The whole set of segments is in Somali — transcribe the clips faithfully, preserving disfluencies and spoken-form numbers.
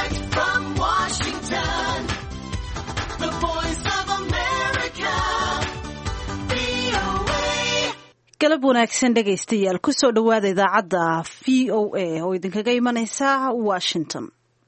Direct from Washington, the voice of America, V O A. galab wanaagsan dhegaystayaal ku soo dhawaada idaacadda V O A oo idinkaga imanaysa Washington.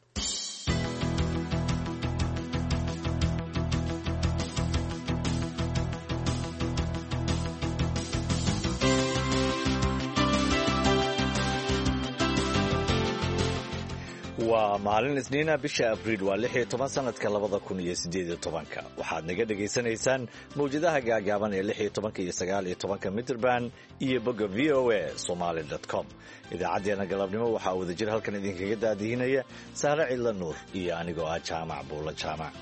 waa maalin isniina bisha abriil waa lix iyo toban sanadka labada kun iyo siddeed iyo tobanka waxaad naga dhegaysanaysaan mawjadaha gaagaaban ee lix iyo tobanka iyo sagaal iyo tobanka mitrband iyo bogga v o a somaly dot com idaacaddeenna galabnimo waxaa wadajir halkan idinkaga daadihinaya sahre cidla nuur iyo anigoo ah jaamac buulla jaamac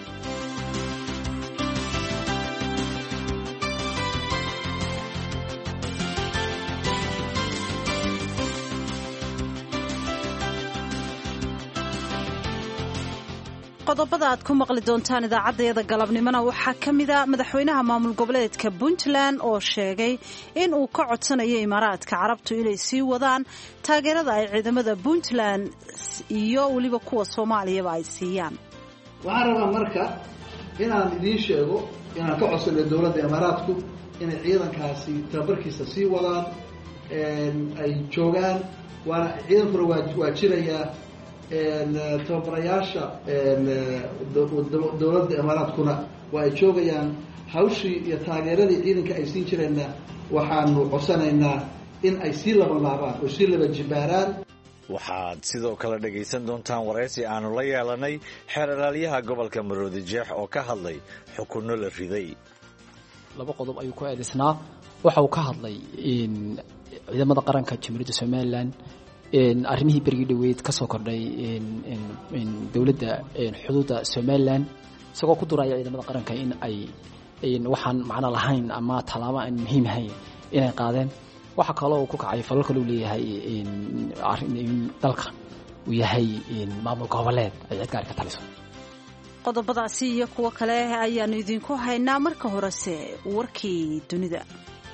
qodobada aad ku maqli doontaan idaacaddayada galabnimona waxaa ka mid a madaxweynaha maamul goboleedka puntland oo sheegay in uu ka codsanayo imaaraadka carabtu inay sii wadaan taageerada ay ciidamada puntland iyo weliba kuwa soomaaliyaba ay siiyaan waxaan rabaa marka inaan idiin sheego inaan ka codsanayo dowladda imaaraadku inay ciidankaasi tababarkiisa sii wadaan ay joogaan waana ciidankuna waa jirayaa tababarayaasha dowladda imaaraadkuna waa ay joogayaan hawshii iyo taageeradii ciidanka ay siin jireenna waxaanu codsanaynaa in ay sii labalaabaan oo sii laba jibaaraan waxaad sidoo kale dhegaysan doontaan waraysi aanu la yeelanay xeer ilaalyaha gobolka maroodi jeex oo ka hadlay xukunno la riday laba qodob ayuu ku eedaysnaa waxa uu ka hadlay ciidamada qaranka jamhuuriyadda somalilan arrimihii berigii dhaweyd ka soo kordhay dowladda xuduudda somalilan isagoo ku duraya ciidamada qaranka in ay waxaan macno lahayn ama tallaabo aan muhiim ahayn inay qaadeen waxa kaloo ku kacay falal kale uu leeyahay dalka uu yahay maamul goboleed ay cid gaar ka taliso qodobadaasi iyo kuwo kale ayaanu idinku haynaa marka horese warkii dunida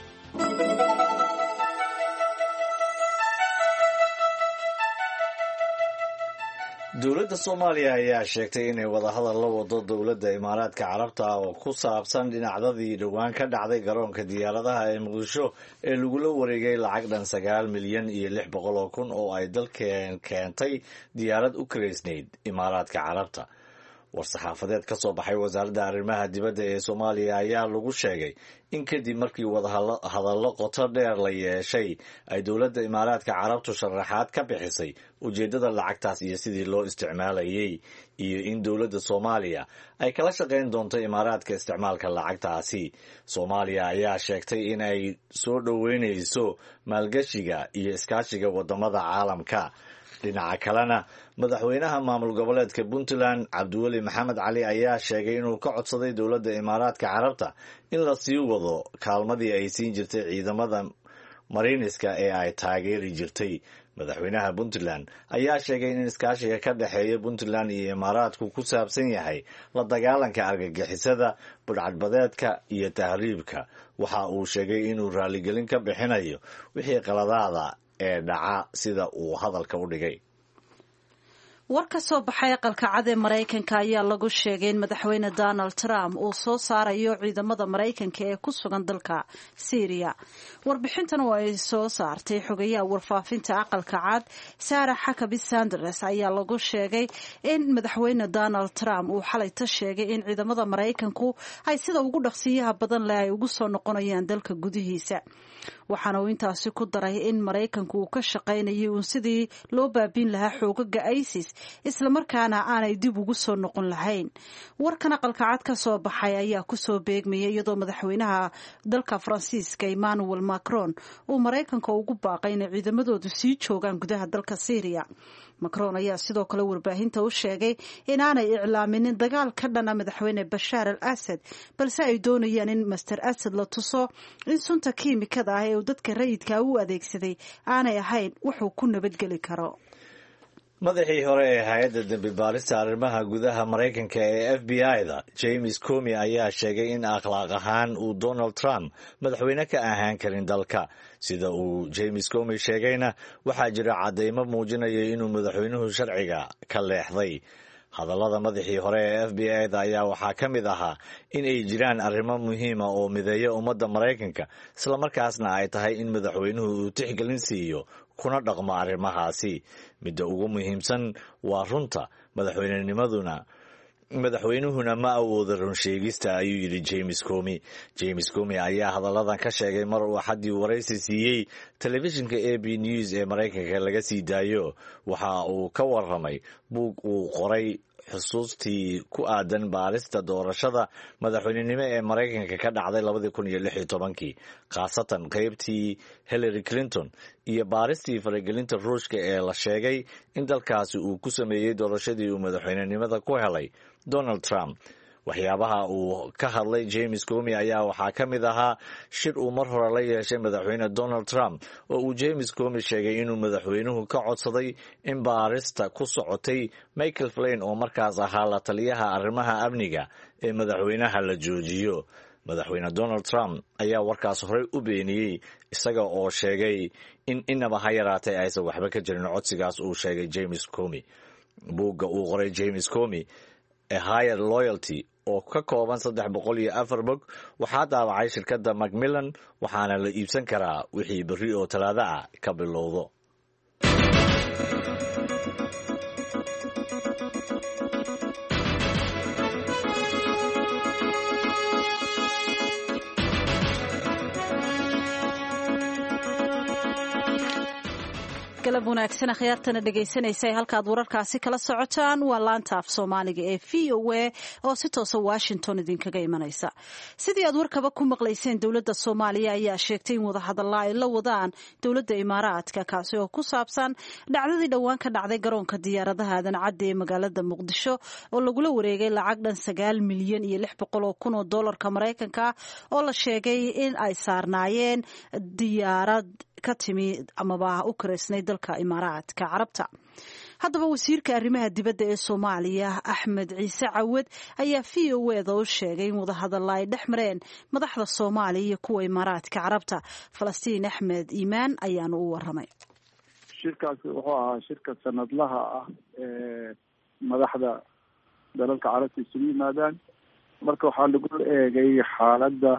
dowladda soomaaliya ayaa sheegtay inay wadahadal la wado dowladda imaaraadka carabta oo ku saabsan dhinacdadii dhowaan ka dhacday garoonka diyaaradaha ee muqdisho ee lagula wareegay lacag dhan sagaal milyan iyo lix boqol oo kun oo ay dalkeen keentay diyaarad u karaysnayd imaaraadka carabta war-saxaafadeed ka soo baxay wasaaradda arrimaha dibadda ee soomaaliya ayaa lagu sheegay in kadib markii wadahadallo qoto dheer la yeeshay ay dowladda imaaraadka carabtu sharaxaad ka bixisay ujeeddada lacagtaas iyo sidii loo isticmaalayay iyo in dowladda soomaaliya ay kala shaqayn doonto imaaraadka isticmaalka lacagtaasi soomaaliya ayaa sheegtay in ay soo dhoweynayso maalgashiga iyo iskaashiga waddamada caalamka dhinaca kalena madaxweynaha maamul goboleedka puntland cabdiweli maxamed cali ayaa sheegay inuu ka codsaday dowladda imaaraadka carabta in la sii wado kaalmadii ay siin jirtay ciidamada mariiniska ee ay taageeri jirtay madaxweynaha puntland ayaa sheegay in iskaashiga ka dhexeeya puntland iyo imaaraadku ku saabsan yahay la dagaalanka argagixisada budhcadbadeedka iyo tahriibka waxa uu sheegay inuu raaligelin ka bixinayo wixii qaladaada ee dhaca sida uu hadalka u dhigay war ka soo baxay aqalka cad ee maraykanka ayaa lagu sheegay in madaxweyne donald trump uu soo saarayo ciidamada maraykanka ee ku sugan dalka syriya warbixintan oo ay soo saartay xogayaha warfaafinta aqalka cad sarah huckabee sanders ayaa lagu sheegay in madaxweyne donald trump uu xalayta sheegay in ciidamada maraykanku ay sida ugu dhaqsiyaha badan leh ay ugu soo noqonayaan dalka gudihiisa waxaana uu intaasi ku daray in maraykanku uu ka shaqaynayay uun sidii loo baabiin lahaa xoogaga isis islamarkaana aanay dib ugu soo noqon lahayn warkan aqalka cad ka soo baxay ayaa kusoo beegmayay iyadoo madaxweynaha dalka faransiiska emmanuel macron uu maraykanka ugu baaqay inay ciidamadoodu sii joogaan gudaha dalka syriya macron ayaa sidoo kale warbaahinta u sheegay inaanay iclaaminin dagaal ka dhana madaxweyne bashaar al asad balse ay doonayaan in master asad la tuso in sunta kiimikada ah ee uu dadka rayidka u adeegsaday aanay ahayn wuxuu ku nabadgeli karo madaxii hore ee hay-adda dembi baarista arrimaha gudaha maraykanka ee f b i-da james comey ayaa sheegay in akhlaaq ahaan uu donald trump madaxweyne ka ahaan karin dalka. sida uu james comey sheegayna waxaa jira caddaymo muujinaya inuu madaxweynuhu sharciga ka leexday. hadallada madaxii hore ee f b i-da ayaa waxaa ka mid ahaa in ay jiraan arrimo muhiima oo mideeya ummadda maraykanka islamarkaasna ay tahay in madaxweynuhu uu tixgelin siiyo kuna dhaqmo arrimahaasi. midda ugu muhiimsan waa runta madaxweynenimaduna madaxweynuhuna ma awooda run sheegista, ayuu yidhi james comey. james comey ayaa hadalladan ka sheegay mar uu axaddii waraysi siiyey telefishinka a b news ee maraykanka laga sii daayo. waxa uu ka warramay buug uu qoray xusuustii ku aadan baarista doorashada madaxweynenimo ee maraykanka ka dhacday labadii kun iyo lix iyo tobankii, khaasatan qaybtii hillary clinton iyo baaristii faragelinta ruushka ee la sheegay in dalkaasi uu ku sameeyey doorashadii uu madaxweynenimada ku helay donald trump. waxyaabaha uu ka hadlay james comey ayaa waxaa ka mid ahaa shir uu mar hore la yeeshay madaxweyne donald trump oo uu james comey sheegay inuu madaxweynuhu ka codsaday in baarista ku socotay michael flynn oo markaas ahaa la taliyaha arrimaha amniga ee madaxweynaha la joojiyo. madaxweyne donald trump ayaa warkaas horey u beeniyey isaga oo sheegay in inaba ha yaraatay aysan waxba ka jirin codsigaas uu sheegay james comey. buugga uu qoray james comey ee higher loyalty oo ka kooban saddex boqol iyo afar bog waxaa daabacay shirkadda macmillan waxaana la iibsan karaa wixii berri oo talaado ah ka bilowdo. galab wanaagsan akhyaartana dhegaysanaysa halkaad wararkaasi kala socotaan waa laanta af soomaaliga ee v o a oo si toosa washington idinkaga imanaysa. sidii aad warkaba ku maqlayseen dowladda soomaaliya ayaa sheegtay in wadahadalla ay la wadaan dowladda imaaraadka kaasi oo ku saabsan dhacdadii dhowaan ka dhacday garoonka diyaaradaha aadan cadde ee magaalada muqdisho oo lagula wareegay lacag dhan sagaal milyan iyo lix boqol oo kun oo doolarka maraykanka oo la sheegay in ay saarnaayeen diyaarad ka timi amaba u karaysnay dalka imaaraadka carabta. haddaba wasiirka arrimaha dibadda ee soomaaliya axmed ciise cawad ayaa v o eda u sheegay in wadahadalla ay dhex mareen madaxda soomaaliya iyo kuwa imaaraadka carabta. falastiin axmed iimaan ayaanu u waramay. shirkaasi wuxuu ahaa shirka sanadlaha ah ee madaxda dalalka carabta isugu yimaadaan. marka waxaa lagu eegay xaaladda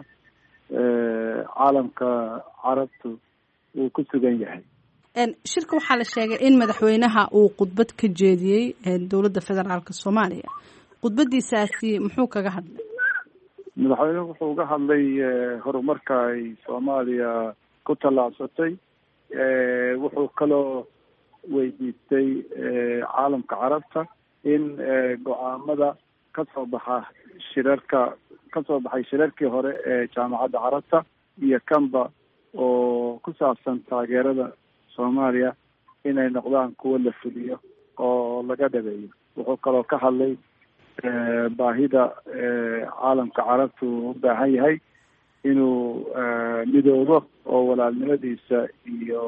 caalamka carabtu uu ku sugan yahay. shirka waxaa la sheegay in madaxweynaha uu khudbad ka jeediyey dowladda federaalka soomaaliya. khudbadiisaasi muxuu kaga hadlay? madaxweynuhu wuxuu uga hadlay horumarka ay soomaaliya ku tallaabsatay. wuxuu kaloo weydiistay caalamka carabta in go-aamada kasoo baxa shirarka kasoo baxay shirarkii hore ee jaamacadda carabta iyo kanba oo ku saabsan taageerada soomaaliya inay noqdaan kuwo la fuliyo oo laga dhabeeyo. wuxuu kaloo ka hadlay baahida caalamka carabtu u baahan yahay inuu midoobo oo walaalnimadiisa iyo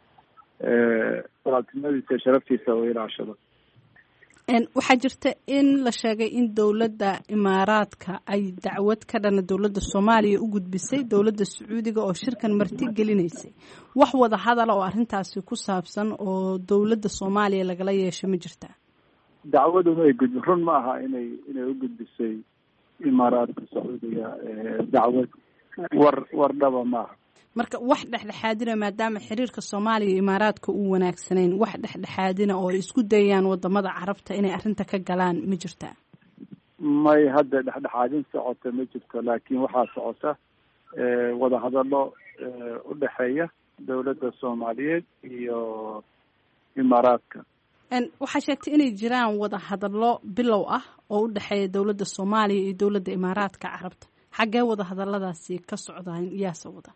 walaaltinimadiisa iyo sharaftiisa uu ilaashado. waxaa jirta in la sheegay in dowladda imaaraadka ay dacwad ka dhana dowladda soomaaliya u gudbisay dowladda sacuudiga oo shirkan marti gelinaysay. wax wada hadala oo arrintaasi ku saabsan oo dowladda soomaaliya lagala yeesho ma jirtaa? dacwaduna ay gudbi run ma aha inay inay u gudbisay imaaraadka sacuudiga dacwad war war dhaba maaha. marka wax dhexdhexaadina maadaama xiriirka soomaaliya iyo imaaraadka uu wanaagsanayn, wax dhexdhexaadina oo ay isku dayayaan wadamada carabta inay arrinta ka galaan ma jirtaa? may hadda dhexdhexaadin socota ma jirto, laakiin waxaa socota wadahadalo u dhexeeya dowladda soomaaliyeed iyo imaaraadka. waxaa sheegtay inay jiraan wadahadalo bilow ah oo u dhexeeya dowladda soomaaliya iyo dowladda imaaraadka carabta. xaggee wadahadaladaasi ka socdaan, yaase wada?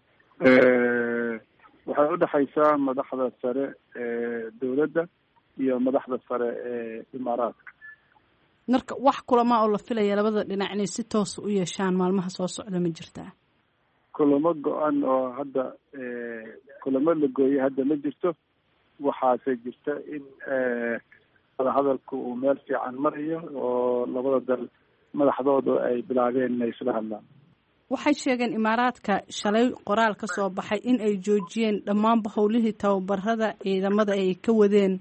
waxay udhexaysaa madaxda sare ee dowladda iyo madaxda sare ee imaaraadka. marka wax kulama oo la filaya labada dhinac inay si toosa u yeeshaan maalmaha soo socda ma jirtaa? kulamo go-an oo hadda kulamo la gooyay hadda ma jirto. waxaase jirta in hadalku uu meel fiican marayo oo labada dal madaxdoodu ay bilaabeen inay isla hadlaan. waxay sheegeen imaaraadka shalay qoraal ka soo baxay in ay joojiyeen dhammaanba howlihii tababarada ciidamada ay ka wadeen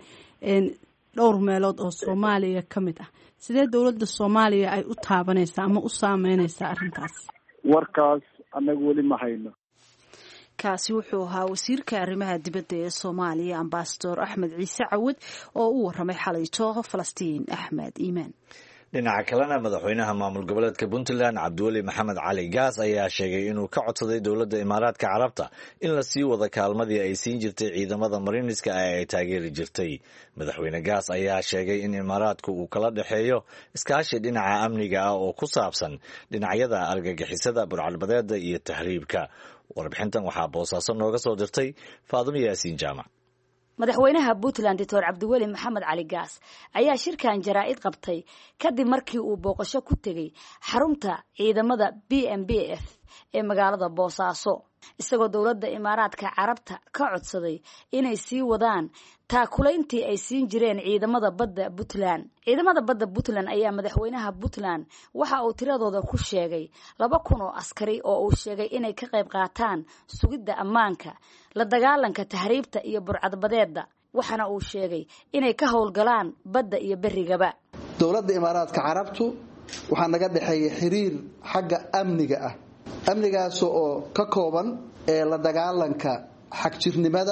dhowr meelood oo soomaaliya ka mid ah. sidee dowladda soomaaliya ay u taabanaysaa ama u saameynaysaa arrintaas? warkaas annaga weli ma hayno. kaasi wuxuu ahaa wasiirka arrimaha dibadda ee soomaaliya ambasador axmed ciise cawad oo u waramay xalayto falastiin axmed iimaan. dhinaca kalena madaxweynaha maamul goboleedka puntland cabdiweli maxamed cali gaas ayaa sheegay inuu ka codsaday dowladda imaaraadka carabta in la sii wada kaalmadii ay siin jirtay ciidamada mariniska ee ay taageeri jirtay. madaxweyne gaas ayaa sheegay in imaaraadku uu kala dhexeeyo iskaashi dhinaca amniga ah oo ku saabsan dhinacyada argagixisada, burcadbadeeda iyo tahriibka. warbixintan waxaa boosaaso nooga soo dirtay faadimo yaasiin jaamac. madaxweynaha puntland doctor cabdiweli maxamed cali gaas ayaa shirkan jaraa'id qabtay kadib markii uu booqasho ku tegey xarunta ciidamada b m b f ee magaalada boosaaso, isagoo dowladda imaaraadka carabta ka codsaday inay sii wadaan taakulayntii ay siin jireen ciidamada badda puntland. ciidamada badda puntland ayaa madaxweynaha puntland waxa uu tiradooda ku sheegay laba kun oo askari oo uu sheegay inay ka qayb qaataan sugidda ammaanka, la dagaalanka tahriibta iyo burcadbadeeda, waxaana uu sheegay inay ka howlgalaan badda iyo berigaba. dowladda imaaraadka carabtu waxaa naga dhexeeya xiriir xagga amniga ah, amnigaas oo ka kooban ee la dagaalanka xagjirnimada,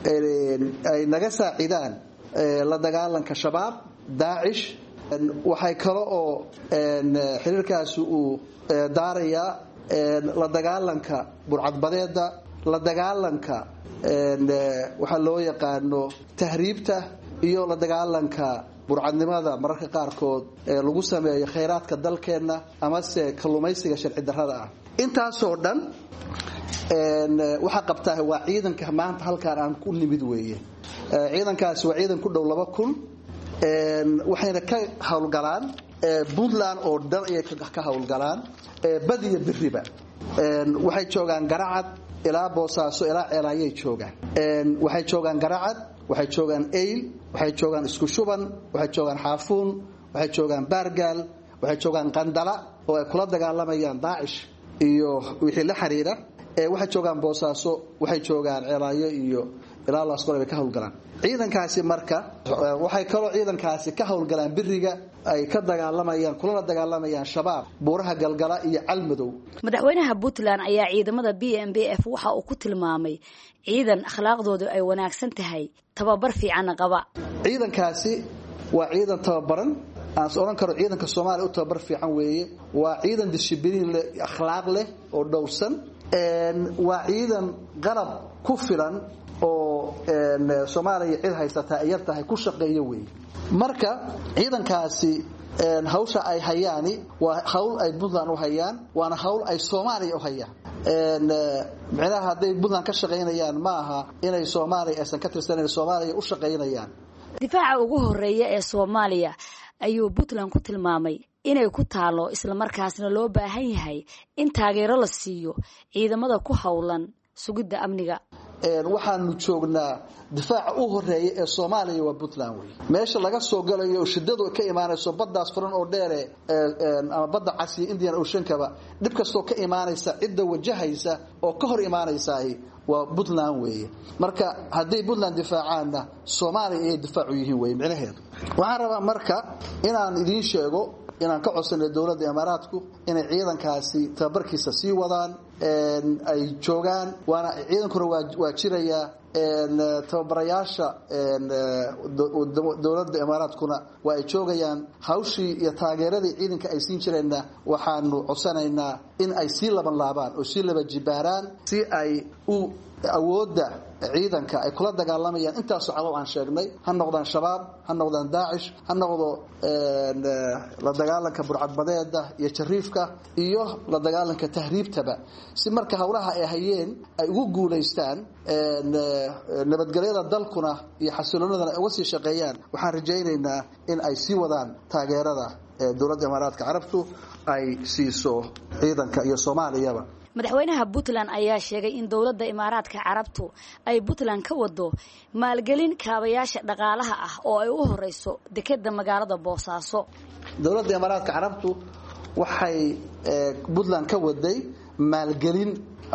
ay naga saacidaan la dagaalanka shabaab, daacish. waxay kale oo xiriirkaasi uu daarayaa la dagaalanka burcadbadeeda, la dagaalanka waxaa loo yaqaano tahriibta iyo la dagaalanka burcadnimada mararka qaarkood ee lagu sameeyo khayraadka dalkeenna amase kalluumaysiga sharci darrada ah. intaasoo dhan waxaa qabtaa waa ciidanka maanta halkaan aan ku nimid weeye. ciidankaasi waa ciidan ku dhow laba kun, waxayna ka howlgalaan puntland oo dhan ayay ka howlgalaan, badi iyo beriba. waxay joogaan garacad ilaa boosaaso ilaa ceelaayay joogaan. waxay joogaan garacad, waxay joogaan eyl, waxay joogaan isku shuban, waxay joogaan xaafuun, waxay joogaan baargaal, waxay joogaan qandala oo ay kula dagaalamayaan daacish iyo wixii la xiriira. waxay joogaan boosaaso, waxay joogaan ceelaayo iyo ilaa laasqore bay ka howlgalaan. ciidankaasi marka waxay kaloo ciidankaasi ka howlgalaan biriga, ay ka dagaalamayaan kulana dagaalamayaan shabaab, buuraha galgala iyo calmadow. madaxweynaha puntland ayaa ciidamada b m b f waxa uu ku tilmaamay ciidan akhlaaqdoodu ay wanaagsan tahay, tababar fiicanna qaba. ciidankaasi waa ciidan tababaran, aan is oran karo ciidanka Soomaaliya u tababar fiican weeye. waa ciidan discipliin leh, akhlaaq leh oo dhowrsan. waa ciidan qalab ku filan oo Soomaaliya cid haysata ay yartahay ku shaqeeyo weeye. marka ciidankaasi hawsha ay hayaan waa hawl ay Puntland u hayaan, waana hawl ay Soomaaliya u hayaan. macnaha hadday Puntland ka shaqeynayaan ma aha inay Soomaaliya aysan ka tirsaneyn, Soomaaliya u shaqeynayaan. difaaca ugu horeeya ee Soomaaliya ayuu Puntland ku tilmaamay inay ku taalo, isla markaasna loo baahan yahay in taageero la siiyo ciidamada ku howlan sugidda amniga. waxaanu joognaa difaaca u horeeya ee Soomaaliya waa Puntland weey. meesha laga soo galayo shidadu ka imaanayso baddaas furan oo dheer ee ama badda Cas iyo Indian Ocean kaba, dib kastoo ka imaanaysa cidda wajahaysa oo ka hor imaanaysa waa Puntland weeye. marka haddii Puntland difaacaana Soomaaliya ay difaac u yihiin weeye macnaheedu. waxaan rabaa marka inaan idiin sheego inaan ka codsanay dowladda imaaraadku inay ciidankaasi tababarkiisa sii wadaan, ay joogaan, waana ciidankuna waa jiraya. tababarayaasha dowladda imaaraadkuna waa ay joogayaan. hawshii iyo taageeradii ciidanka ay siin jireenna waxaanu codsanaynaa in ay sii laban laabaan oo sii laba jibaaraan, si ay u awoodda ciidanka ay kula dagaalamayaan intaas oo aan sheegnay, ha noqdaan shabaab, ha noqdaan daacish, ha noqdo la dagaalanka burcadbadeeda iyo jariifka iyo la dagaalanka tahriibtaba, si marka hawlaha ay hayeen ay ugu guuleystaan nabadgelyada dalkuna iyo xasiloonidana ay uga sii shaqeeyaan. waxaan rajaynaynaa in ay sii wadaan taageerada dowladda imaaraadka carabtu ay siiso ciidanka iyo Soomaaliyaba. madaxweynaha Puntland ayaa sheegay in dowladda Imaaraadka Carabtu ay Puntland ka wado maalgelin kaabayaasha dhaqaalaha ah oo ay u horeyso dekedda magaalada Boosaaso. dowladda Imaaraadka Carabtu waxay Puntland ka waday maalgelin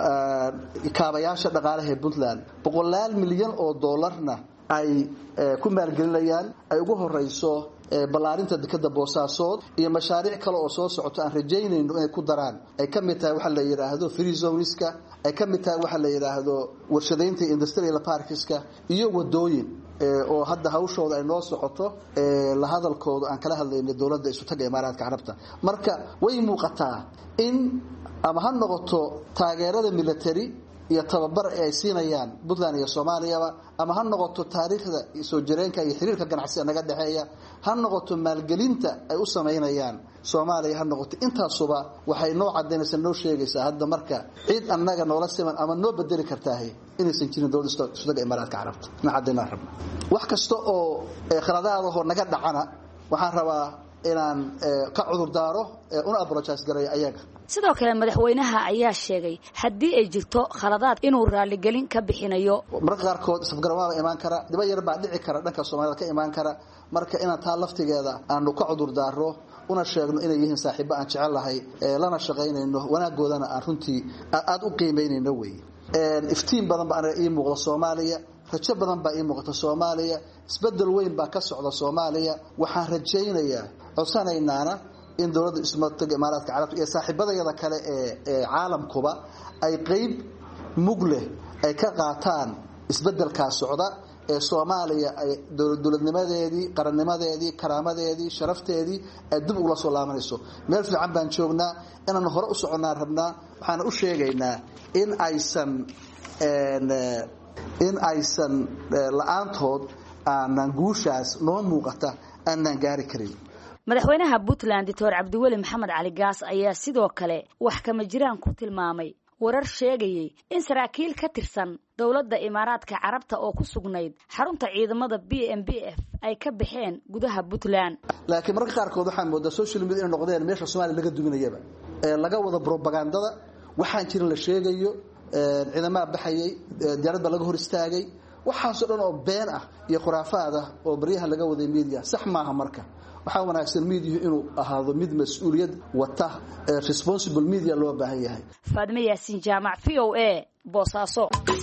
kaabayaasha dhaqaalaha ee Puntland boqolaal milyan oo dollarna ay ku maalgelinayaan ay ugu horeyso balaarinta dekedda Boosaaso iyo mashaariic kale oo soo socota aan rajaynayno inay ku daraan ay ka mid tahay waxa la yiraahdo free zoneska ay ka mid tahay waxa la yiraahdo warshadaynta industrial parkska iyo wadooyin oo hadda hawshooda ay noo socoto la hadalkooda aan kala hadlayno dowladda isu taga Imaaraadka Carabta marka way muuqataa in ama ha noqoto taageerada military iyo tababar ay siinayaan Puntland iyo Soomaaliya ama ha noqoto taariikhda soo jireenka iyo xiriirka ganacsi naga dhaxeeya ha noqoto maalgelinta ay u sameynayaan Soomaaliya ha noqoto intaasuba waxay noo cadeynaysaa noo sheegaysaa hadda marka cid annaga noola siman ama noo bedeli kartaa inaysan jirin dowladda Istaga Imaaraadka Carabta ma cadeynaa rabna wax kasta oo khaladaad ah oo naga dhacana waxaan rabaa inaan ka cudur daaro una apologize gareeyo ayaga. sidoo kale madaxweynaha ayaa sheegay haddii ay jirto khaladaad inuu raali gelin ka bixinayo marka qaarkood safgarwaaba imaan kara diba yar baa dhici kara dhanka Soomaalida ka imaan kara marka inaan taa laftigeeda aanu ka cudur daaro una sheegno inay yihiin saaxiibo aan jecelahay lana shaqaynayno wanaagoodana aan runtii aad u qiimeynayno way iftiin badan baa ii muuqda Soomaaliya rajo badan baa ii muuqata Soomaaliya isbedel weyn baa ka socda Soomaaliya waxaan rajaynayaa codsanaynaana in dowladda Istaga Imaaraadka Carabta iyo saaxiibadayada kale ee caalamkuba ay qayb mug leh ay ka qaataan isbedelka socda ee Soomaaliya ay dowladnimadeedii qarannimadeedii karaamadeedii sharafteedii ay dib uga soo laabanayso meel fiican baan joognaa inaan hore u soconaa rabnaa waxaan u sheegaynaa in aysan in aysan la'aantood aanan guushaas noo muuqata aanan gaari karin. madaxweynaha Puntland Doctor Cabdiweli Maxamed Cali Gaas ayaa sidoo kale wax kama jiraan ku tilmaamay warar sheegayay in saraakiil ka tirsan dowladda Imaaraadka Carabta oo ku sugnayd xarunta ciidamada B M B F ay ka baxeen gudaha Puntland laakiin marka qaarkood waxaan moodaa social media inay noqdeen meesha Soomaaliya laga duminayaba ee laga wada propagandada waxaan jirin la sheegayo ciidamada baxayay diyaaradda laga hor istaagay waxaas dhan oo been ah iyo khuraafaad ah oo bariyaha laga waday media sax maaha marka waxa wanaagsan media inuu ahaado mid mas'uuliyad wata responsible media loo baahan yahay. Faadime Yaasiin Jaamac V O A Boosaaso.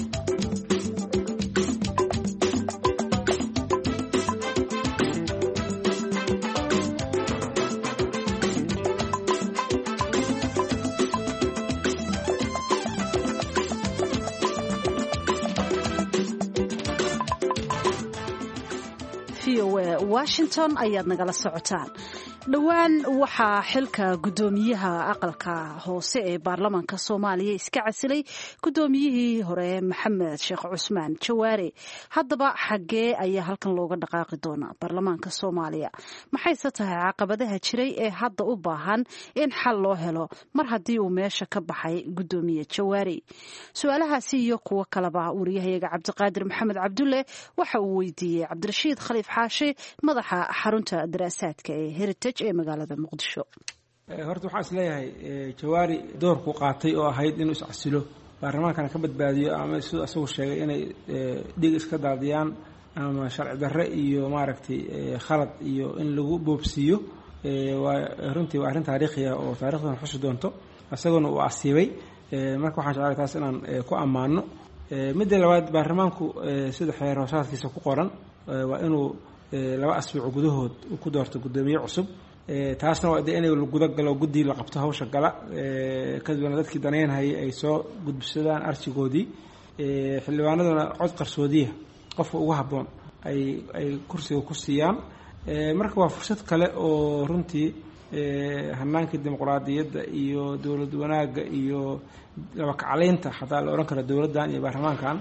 Washington ayaad nagala socotaan. dhawaan waxaa xilka gudoomiyaha aqalka hoose ee baarlamaanka Soomaaliya iska casilay gudoomiyihii hore Maxamed Sheekh Cusmaan Jawaari. haddaba xagee ayaa halkan looga dhaqaaqi doonaa baarlamaanka Soomaaliya maxayse tahay caqabadaha jiray ee hadda u baahan in xal loo helo mar haddii uu meesha ka baxay gudoomiye Jawaari. su'aalahaasi iyo kuwa kaleba wariyahayaga Cabdiqaadir Maxamed Cabdulle waxa uu weydiiyey Cabdirashiid Khaliif Xaashi madaxa xarunta daraasaadka ee Heritage ee magaalada Muqdisho. horta waxaan isleeyahay Jawaari doorku qaatay oo ahayd inuu iscasilo baarlamaankan ka badbaadiyo ama sidoo asagu sheegay inay dhig iska daadiyaan ama sharci darre iyo maaragtay khalad iyo in lagu boobsiyo waa runtii waa arrin taariikhi ah oo taariikhdan xusu doonto asaguna uu asiibay marka waxaan jeclahay taas inaan ku ammaano. midda labaad baarlamaanku sida xeer hoosaadkiisa ku qoran waa inuu laba asbuuc gudahood ku doorto gudoomiye cusub taasna waa inay guda galo guddi la qabto hawsha gala kadibna dadkii daneynayay ay soo gudbisadaan arsigoodii xildhibaanaduna cod qarsoodiya qofka ugu habboon ay ay kursiga ku siiyaan marka waa fursad kale oo runtii hannaankii dimuqraadiyadda iyo dowlad wanaagga iyo laba kacalaynta xataa la odhan karo dowladdan iyo baarlamaankan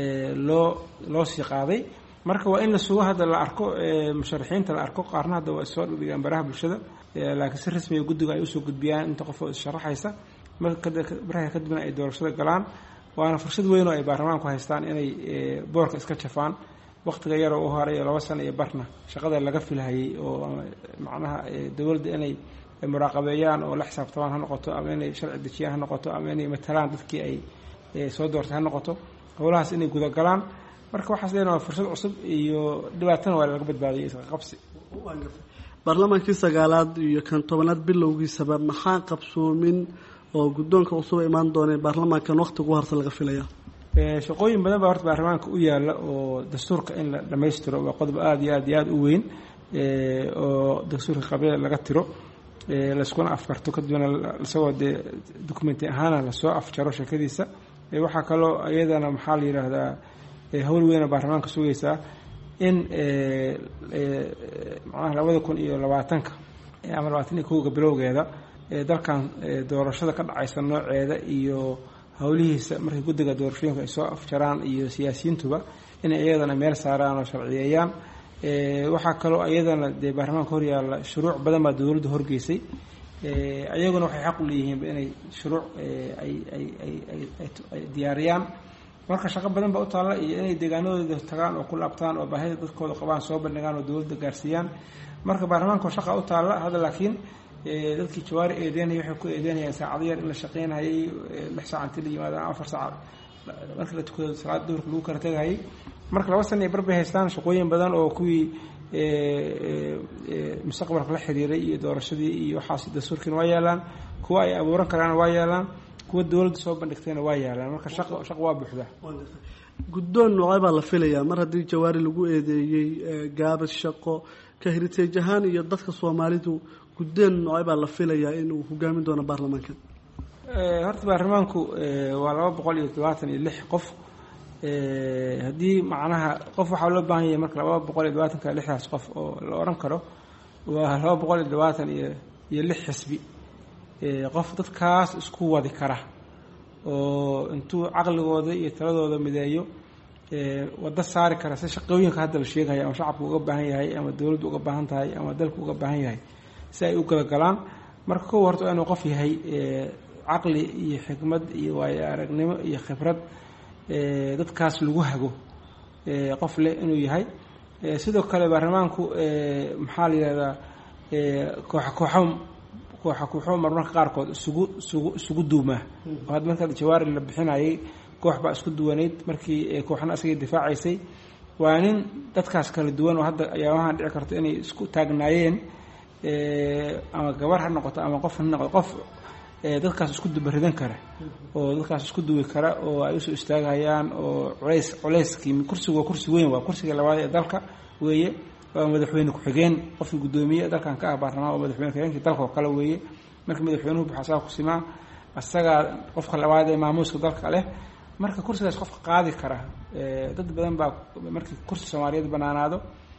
loo loo sii qaaday. marka waa in la sugo hadda la arko musharaxiinta la arko qaarna hadda waa soo dhigaan baraha bulshada laakiin si rasmi ah guddiga ay u soo gudbiyaan inta qof oo sharaxaysa marka baraha ka dibna ay doorashada galaan waana fursad weyn oo ay baarlamaanku haystaan inay boorka iska jafaan waqtiga yar oo u horay laba sano iyo barna shaqada laga filahayay oo macnaha dawladda inay muraaqabeeyaan oo la xisaabtamaan ha noqoto ama inay sharci dejiyaan ha noqoto ama inay matalaan dadkii ay soo doortay ha noqoto howlahaas inay gudagalaan marka waxaas leenahay fursad cusub iyo dhibaatana waa laga badbaadiyay isqa qabsi baarlamaankii sagaalaad iyo kan tobanaad bilowgiisaba maxaa qabsoomin oo guddoonka cusub imaan doonay baarlamaankan waqtigu harta laga filaya shaqooyin badan baa horta baarlamaanka u yaala oo dastuurka in la dhammaystiro waa qodob aada iyo aad iyo aada u weyn oo dastuurka qabyada laga tiro layskuna afkarto kadibna isagoo dee documenti ahaana lasoo afjaro sheekadiisa waxaa kaloo iyadana maxaa la yidhaahdaa howl weyna baarlamaanka sugaysaa in macnaha labada kun iyo labaatanka ama labaatan iyo kowga bilowgeeda dalkan doorashada ka dhacaysa nooceeda iyo howlihiisa markay guddiga doorashooyinka ay soo afjaraan iyo siyaasiyiintuba inay iyadana meel saaraan oo sharciyeeyaan waxaa kaloo iyadana dee baarlamaanka horyaalla shuruuc badan baa dowladda horgeysay iyaguna waxay xaq u leeyihiinba inay shuruuc ay ay ay ay diyaariyaan marka shaqo badan baa u taalla iyo inay deegaanadooda tagaan oo ku laabtaan oo baahida dadkooda qabaan soo bandhigaan oo dowladda gaarsiiyaan marka baarlamaanka shaqa u taalla hadda laakiin dadkii jawaari eedeynaya waxay ku eedeynayaan saacado yar in la shaqeynayay lix saac intii la yimaado ama afar saac marka la tukado salaada duhurka lagu kala tegayay marka laba sana bar bay haystaan shaqooyin badan oo kuwii mustaqbalka la xiriiray iyo doorashadii iyo waxaas dastuurkiina waa yaalaan kuwa ay abuuran karaan waa yaalaan kuwa dowladda soo bandhigtayna waa yaalaan marka shaqo shaqo waa buuxda guddoon noocay baa la filayaa mar haddii jawaari lagu eedeeyey gaabis shaqo ka heritage ahaan iyo dadka soomaalidu guddoon noocay baa la filayaa inuu hogaamin doono baarlamaankan horta baarlamaanku waa laba boqol iyo todobaatan iyo lix qof haddii macnaha qof waxaa loo baahan yahay marka laba boqol iyo labaatanka lixdaas qof oo la oran karo waa laba boqol iyo labaatan iyo iyo lix xisbi qof dadkaas isku wadi kara oo intuu caqligooda iyo taladooda mideeyo wada saari kara si shaqooyinka hadda la sheegaya ama shacabku uga baahan yahay ama dowladdu uga baahan tahay ama dalku uga baahan yahay si ay u kala galaan marka kow horta inuu qof yahay caqli iyo xikmad iyo waayo aragnimo iyo khibrad dadkaas lagu hago qof leh inuu yahay sidoo kale baarlamaanku maxaa la yidhahdaa kooxa kooxo kooxa kooxo marmarka qaarkood isugu isugu isugu duumaa oo hadda marka jawaari la bixinayay koox baa isku duwanayd markii kooxna asagii difaacaysay waa nin dadkaas kala duwan oo hadda ayaabahan dhici karta inay isku taagnaayeen ama gabar ha noqoto ama qof ha noqoto qof dadkaas isku dubaridan kara oo dadkaas isku duwi kara oo ay usoo istaagayaan oo culays culayskii kursigu waa kursi weyn waa kursiga labaad ee dalka weeye waa madaxweyne ku-xigeen qofkii guddoomiye dalkan ka ah baarlamaan oo madaxweyne ku-xigeenkii dalka oo kale weeye marka madaxweynuhu buxasaa ku simaa asagaa qofka labaad ee maamuuska dalka leh marka kursigaas qofka qaadi kara dad badan baa markii kursi soomaaliyeed banaanaado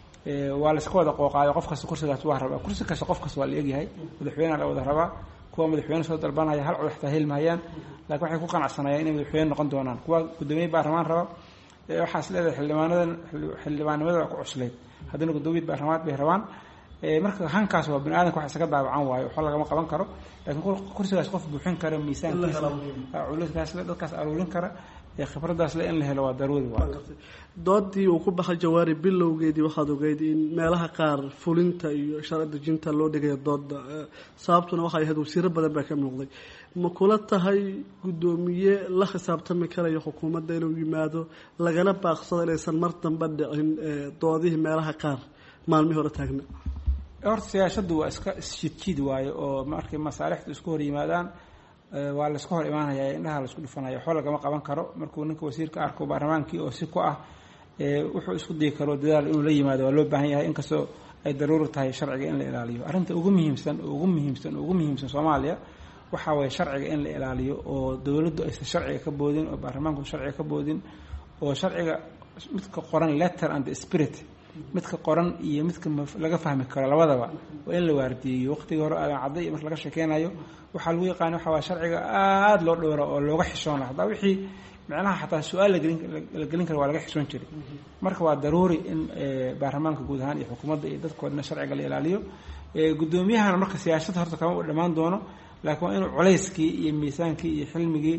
waa la iska wada qooqaayo qof kasta kursigaas waa rabaa kursi kasta qof kasta waa la egyahay madaxweyneha la wada rabaa kuwa madaxweyne soo dalbanaya hal cod xitaa helmayaan laakiin waxay ku qanacsanayaan inay madaxweyne noqon doonaan kuwa guddoomiye baarlamaan raba waxaas leedahay xildhibaanadan xildhibaannimada waa ku cuslayd haddana guddoomiye baarlamaad bay rabaan marka hankaas waa bini aadanka wax isaga daawacan waayo waxba lagama qaban karo laakiin kursigaas qof buuxin kara miisaankiisa culayskaas le dadkaas aruurin kara khibradaas le in la helo waa daruuri waa doodii uu ku baxay jawaari bilowgeedii waxaad ogeyd in meelaha qaar fulinta iyo sharci dejinta loo dhigayo dooda sababtuna waxay ahayd wasiiro badan baa ka muuqday ma kula tahay guddoomiye la xisaabtami karayo xukuumadda inuu yimaado lagala baaqsado inaysan mar dambe dhicin doodihii meelaha qaar maalmihii hore taagna horta siyaashaddu waa iska isjidjiid waayo oo markay masaalixdu isku hor yimaadaan waa la iska hor imaanaya indhaha la isku dhufanaya waxba lagama qaban karo markuu ninka wasiirka arko baarlamaankii oo si ku ah wuxuu isku dayi karo dadaal inuu la yimaado waa loo baahan yahay inkastoo ay daruuri tahay sharciga in la ilaaliyo arrinta ugu muhiimsan ugu muhiimsan ugu muhiimsan soomaaliya waxaa waye sharciga in la ilaaliyo oo dowladdu aysan sharciga ka boodin oo baarlamaanku sharciga ka boodin oo sharciga midka qoran letter and spirit midka qoran iyo midka laga fahmi karo labadaba waa in la waardiyeeyo waqtigii hore aadan cadday marka laga sheekeynayo waxaa lagu yaqaana waxaa waa sharciga aada loo dhowra oo looga xishoona hadaa wixii macnaha xataa su-aal lagelin la gelin kara waa laga xishoon jiray marka waa daruuri in baarlamaanka guud ahaan iyo xukuumadda iyo dadkoodna sharciga la ilaaliyo guddoomiyahana marka siyaasada horta kama u dhammaan doono laakiin waa inuu culayskii iyo miisaankii iyo xilmigii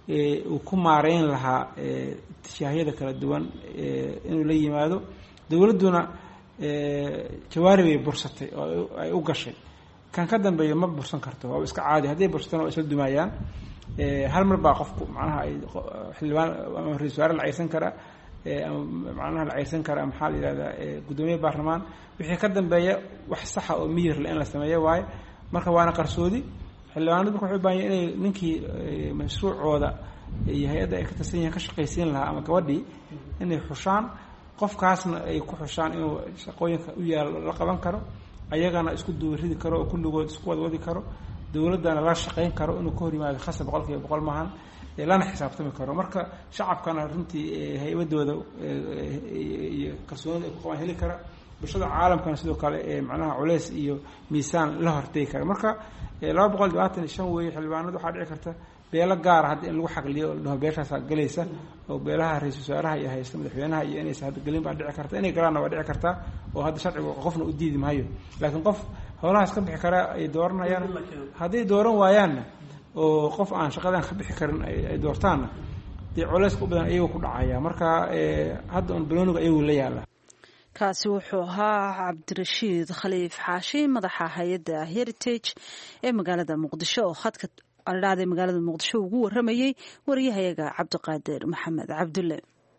uu ku maareyn lahaa tishaahyada kala duwan inuu la yimaado dowladduna jawaari bay bursatay oo ay u gashay kan ka dambeeya ma bursan karto waa iska caadi hadday bursatana waa isla dumayaan hal mar baa qofku macnaha ay xildhibaan ama ra-iisul wasaare la ceyrsan karaa ama macnaha la ceyrsan karaa maxaa la yidhahdaa guddoomiye baarlamaan wixii ka dambeeya wax saxa oo miyir le in la sameeyo waaye marka waana qarsoodi xildhibaanadu marka waxay u baahan yahin inay ninkii mashruucooda iyo hay-adda ay ka tirsan yihiin ka shaqaysiin lahaa ama gabadhii inay xushaan qofkaasna ay ku xushaan inuu shaqooyinka u yaalo la qaban karo ayagana isku duuridi karo oo kulligood isku wada wadi karo dowladdana la shaqayn karo inuu ka hor yimaado khasab boqol kiiba boqol maahan lana xisaabtami karo marka shacabkana runtii hay-adooda iyo kalsoonida ay ku qabaan heli kara bulshada caalamkana sidoo kale macnaha culeys iyo miisaan la hortegi kara marka laba boqol labaatan iyo shan weeye xildhibaanadu waxaa dhici karta beelo gaara hadda in lagu xaqliyo oo dhaho beeshaasaa galaysa oo beelaha ra-iisul wasaaraha iyo haysta madaxweynaha iyo inaysa hadda gelin baa dhici karta inay galaanna waa dhici kartaa oo hadda sharcigu qofna u diidi maayo laakiin qof howlahaas ka bixi karaa ay dooranayaan hadday dooran waayaanna oo qof aan shaqadan ka bixi karin ay doortaanna dee culeyska u badan iyagoo ku dhacaya marka hadda un balooniga iyagoo la yaala kaasi wuxuu ahaa cabdirashiid khaliif xaashi madaxa hay-adda heritage ee magaalada muqdisho oo khadka aldhaada ee magaalada muqdisho ugu waramayey wariyahayaga cabdiqaadir maxamed cabdulle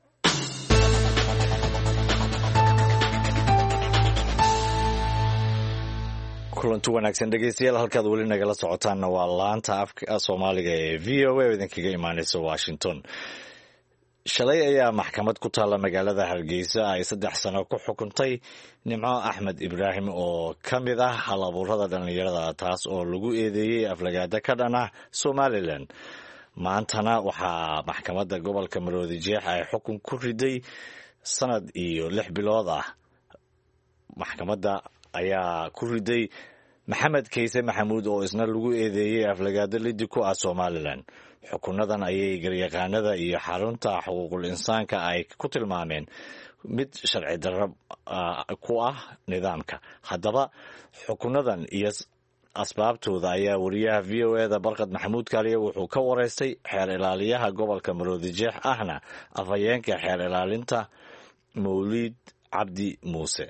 kulanti wanaagsan dhegeystayaal halkaad weli nagala socotaanna waa laanta afka soomaaliga ee v o a oo idinkaga imaaneysa washington shalay ayaa maxkamad ku taalla magaalada hargeysa ay saddex sano ku xukuntay nimco axmed ibraahim oo ka mid ah hal abuurada dhallinyarada taas oo lagu eedeeyey aflagaada ka dhan ah somalilan maantana waxaa maxkamadda gobolka maroodi jeex ay xukun ku riday sanad iyo lix bilood ah maxkamadda ayaa ku riday maxamed kayse maxamuud oo isna lagu eedeeyey aflagaado lidi ku ah somalilan xukunadan ayay garyaqaanada iyo xarunta xuquuqul insaanka ay ku tilmaameen mid sharci darro ku ah nidaamka haddaba xukunadan iyo asbaabtooda ayaa wariyaha v o eda barkad maxamuud kaaliye wuxuu ka wareystay xeer ilaaliyaha gobolka maroodi jeex ahna afhayeenka xeer ilaalinta mawliid cabdi muuse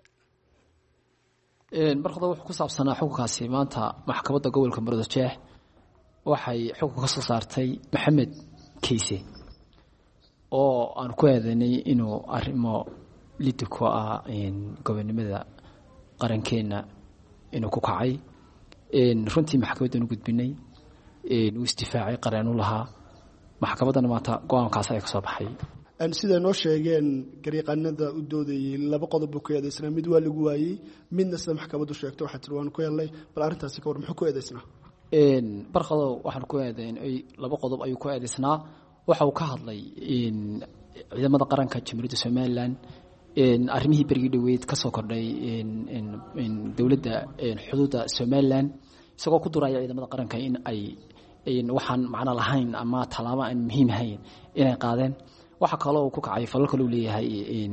barkada wuxuu ku saabsanaa xukunkaasi maanta maxkamadda gobolka maroodi jeex waxay xukun ka soo saartay maxamed kayse oo aan ku eedanay inuu arrimo lidi ku ah gobonimada qarankeenna inuu ku kacay runtii maxkamaddan u gudbinay uu isdifaacay qareen u lahaa maxkamaddana maanta go-aankaas ayaa ka soo baxay siday noo sheegeen garyaqaanada u doodayey laba qodob buu ku eedaysnaa mid waa lagu waayey midna sida maxkamaddu sheegto waxaa tiri waan ku helnay bal arrintaasi ka war muxuu ku eedaysnaa barkado waxaan ku eedayn laba qodob ayuu ku eedaysnaa waxa uu ka hadlay ciidamada qaranka jamhuuriyadda somalilan arrimihii berigii dhoweyd ka soo kordhay dowladda xuduudda somalilan isagoo ku duraya ciidamada qaranka in ay waxaan macno lahayn ama tallaabo aan muhiim ahayn inay qaadeen waxaa kaloo uu ku kacay falal kale uu leeyahay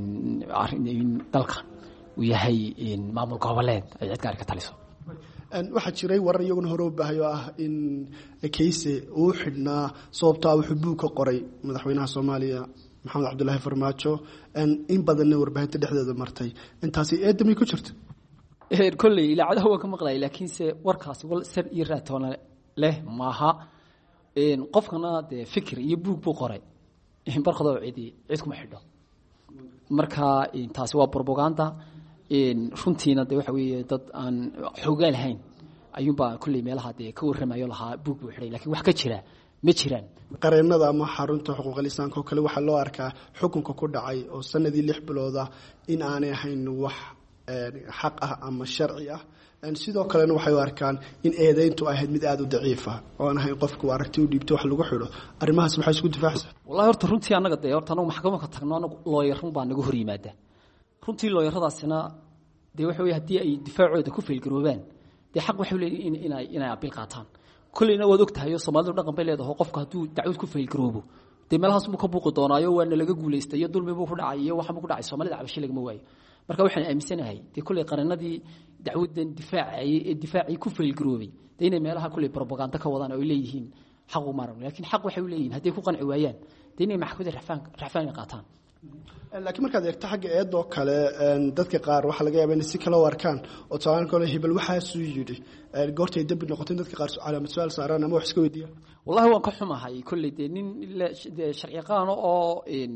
dalkan uu yahay maamul goboleed ay cid gaari ka taliso waxaa jiray warar iyaguna hore u baahay oo ah in kayse uu xidhnaa sababtaa wuxuu buug ka qoray madaxweynaha soomaaliya maxamed cabdulaahi farmaajo in badanna warbaahinta dhexdeeda martay intaasi eedamay ku jirta kolley ilaacadaha waa ka maqlaya laakiinse warkaasi wal sar iyo raatoona leh maaha qofkana dee fikir iyo buug buu qoray barkadoo cidi cid kuma xidho marka taasi waa propaganda runtiina de waxa weeye dad aan xoogaa lahayn ayuunbaa kolley meelaha dee ka warramayo lahaa buug buu xidhay lakiin wax ka jira ma jiraan qareenada ama xarunta xuquuqul insaanka oo kale waxaa loo arkaa xukunka ku dhacay oo sanadii lix bilooda in aanay ahayn wax xaq ah ama sharci ah sidoo kalena waxay u arkaan in eedayntu ahayd mid aada u daciifa oo aan ahayn qofku aragti u dhiibto wax lagu xidho arrimahaas maxay isku difaacaysaa wallahi horta runtii annaga dee horta anagu maxkamadka tagno anagu looyarun baa naga hor yimaada runtii looyaradaasina dee waxa weye haddii ay difaacooda ku faylgaroobaan dee xaq waxay leeyihin inay inay abiil qaataan kolleyna waad og tahay oo soomaalidu dhaqan bay leedahay qofka hadduu dacwad ku faylgaroobo dee meelahaas buu ka buuqi doonaayo waana laga guulaystay iyo dulmi buu ku dhacay iyo waxa buu ku dhacay soomaalida cabasho lagama waayo marka waxaan aaminsanahay dee kolley qareenadii dacwadan difaacayay ee difaacii ku faylgaroobay dee inay meelaha kolley propaganda ka wadaan oo ay leeyihiin xaq uma aragno laakiin xaq waxay u leeyihiin hadday ku qanci waayaan dee inay maxkamadda rafaan rafaan qaataan laakiin markaad eegto xagga eedoo kale dadka qaar waxaa laga yaabaa inay si kala u arkaan oo tusaale kale hebel waxaasuu yidhi goortay dembi noqotay dadka qaar calaamad su-aal saaraan ama wax iska weydiiyaan wallahi waan ka xumahay kolley dee nin sharci qaano oo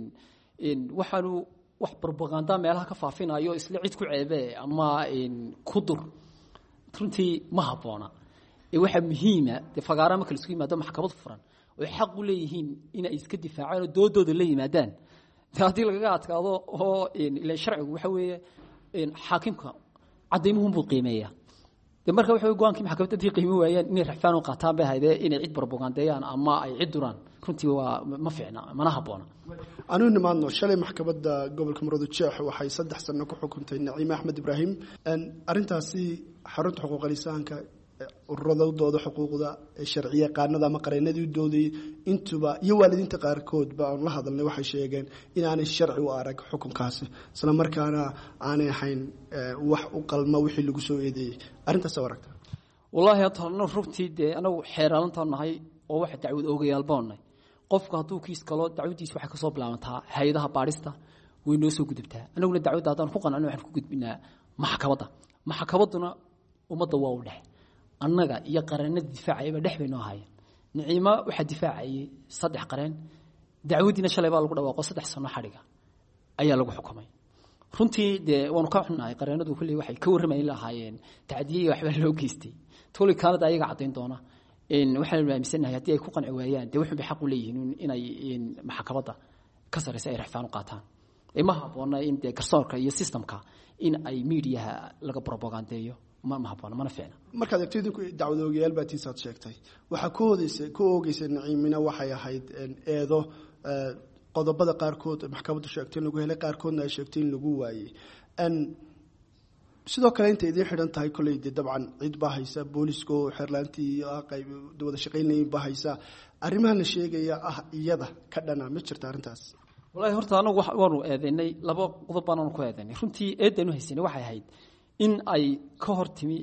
waxaanu wax propaganda meelaha ka faafinayo isla cid ku ceebee ama ku dur runtii ma habboona ee waxaa muhiima dee fagaara marka laisku yimaado maxkamad furan oo xaq u leeyihiin inay iska difaacaan oo doodooda la yimaadaan haddii lagaga adkaado oo ila sharcigu waxa weeye xaakimka cadaymuhun buu qiimeeya de marka waxa go'aankii maxkamadda tii qiimo waayeen inay raxfaan u qaataan bay hayde inay cid propagandeeyaan ama ay cid duraan runtii waa ma fiicna mana habboona anu nimaadno shalay maxkamadda gobolka Maroodijeex waxay saddex sano ku xukuntay Naciime Axmed Ibraahim arintaasi xarunta xuquuqul insaanka ururadooda xuquuqda sharciye qaanada ama qareenadii doodii intuba iyo waalidiinta qaarkood ba aan la hadalnay waxay sheegeen in aanay sharci u arag xukunkaasi isla markaana aanay ahayn wax u qalma wixii lagu soo eedeeyay arintaas waragta wallahi hadana runtii de anagu xeeraalantan nahay oo wax dacwad oogayaal baanay qofka hadduu kiis kalo dacwadiisa waxa ka soo bilaabantaa hay'adaha baarista way noo soo gudubtaa anaguna dacwadda hadaan ku qanacno waxaan ku gudbinaa maxkamadda maxkamadduna ummadda waa u dhex annaga iyo qareenada difaacayba dhex bay noo hayeen Naciime waxa difaacayay saddex qareen dacwadiina shalay baa lagu dhawaaqo saddex sano xariga ayaa lagu xukumay runtii de waanu ka xunahay qareenadu kulli waxay ka warramayeen lahaayeen tacdiye waxba loo geystay toli kaanada ayaga cadeyn doona in waxaan raamisanahay haddii ay ku qanci waayaan de wuxuu xaq u leeyihiin inay maxkamadda ka sareysa ay raxfaan u qaataan ima habboona in de garsoorka iyo systemka in ay meediyaha laga propagandeeyo ma ma habboona mana fiicna markaad eegto idinku dacwadoogayaal baa tiisaad sheegtay waxa ku hoodaysa ku oogaysa Naciimina waxay ahayd eedo qodobada qaarkood maxkamaddu sheegtay in lagu helay qaarkoodna ay sheegtay in lagu waayay an sidoo kale inta idin xidhan tahay kulay dabcan cid baa haysa booliska oo xirlaantii iyo qayb wada shaqeynayeen baa haysa arrimaha la sheegaya ah iyada ka dhana ma jirta arintaas wallahi horta anagu waanu eedeynay laba qodob baan ku eedeynay runtii eedanu haysanay waxay ahayd in ay ka hortimi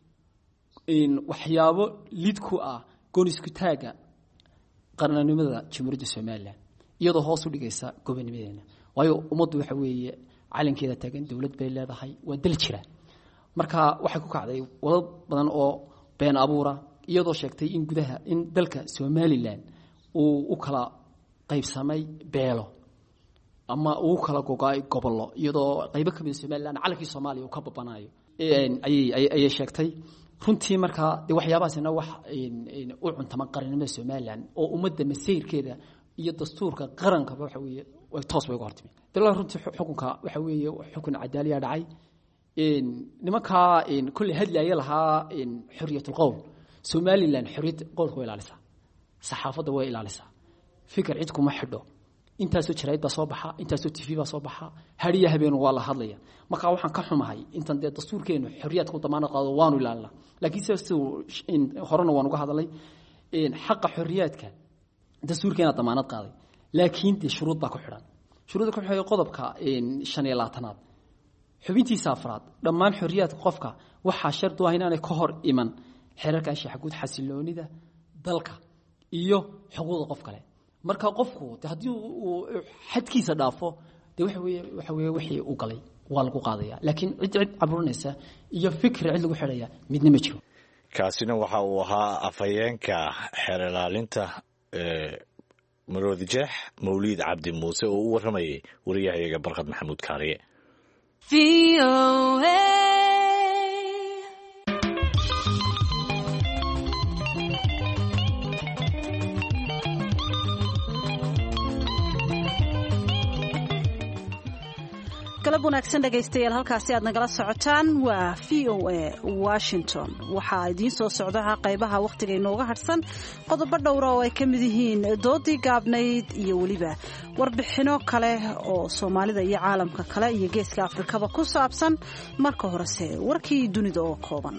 in waxyaabo lid ku ah goonisku taaga qarannimada Jamhuuriyadda Soomaaliland iyadoo hoos u dhigaysa gobonnimadeena waayo ummaddu waxa weeye calankeeda taagan dawlad bay leedahay waa dal jira marka waxay ku kacday wadad badan oo been abuura iyadoo sheegtay in gudaha in dalka Soomaaliland uu u kala qaybsamay beelo ama uu kala go'ay gobollo iyadoo qaybo ka mid Soomaaliland calankii Soomaaliya uu ka babanayo ay ay sheegtay runtii marka de waxyaabaasina wax u cuntama qarannimada Soomaaliland oo ummadda masiirkeeda iyo dastuurka qaranka waxa weeye way toos way uga hortimi dalka runtii xukunka waxa weeye xukun cadaalad dhacay in nimanka in kulli hadlaaya lahaa in xuriyatul qowl Soomaaliland xuriyad qowlka way ilaalisaa saxaafadda way ilaalisaa fikir cid kuma xidho intaasoo jarayd baa soo baxa intaasoo T V baa soo baxa hariya habeen waa la hadlaya marka waxaan ka xumahay intan de dastuurkeenu xuriyadku damaanad qaado waanu ilaalina laakiin sidoo in horena waan uga hadalay in xaq xuriyadka dastuurkeena damaanad qaaday laakiin de shuruud baa ku xidhan shuruudda ku xidhan qodobka in shan iyo labaatan xubintiisa afraad dhammaan xuriyadka qofka waxa shartu ah inaanay ka hor iman xeerarka anshaxa guud xasiloonida dalka iyo xuquuqda qof kale marka qofku hadii uu xadkiisa dhaafo de waxa weeye waxa weeye wixii uu galay waa lagu qaadaya laakiin cid cid caburinaysa iyo fikir cid lagu xidhaya midna ma jiro kaasina waxa uu ahaa afayeenka xeer ilaalinta ee Maroodijeex Mawlid Cabdi Muuse oo u waramayay wariyahayaga Barkad Maxamuud Kaariye V O A galab wanaagsan dhagaystayaal halkaasi aad nagala socotaan waa V O A Washington waxaa idiin soo socda qaybaha waqtiga inooga hadhsan qodobo dhowr oo ay ka mid yihiin doodii gaabnayd iyo weliba warbixino kale oo Soomaalida iyo caalamka kale iyo geeska Afrikaba ku saabsan marka horese warkii dunida oo kooban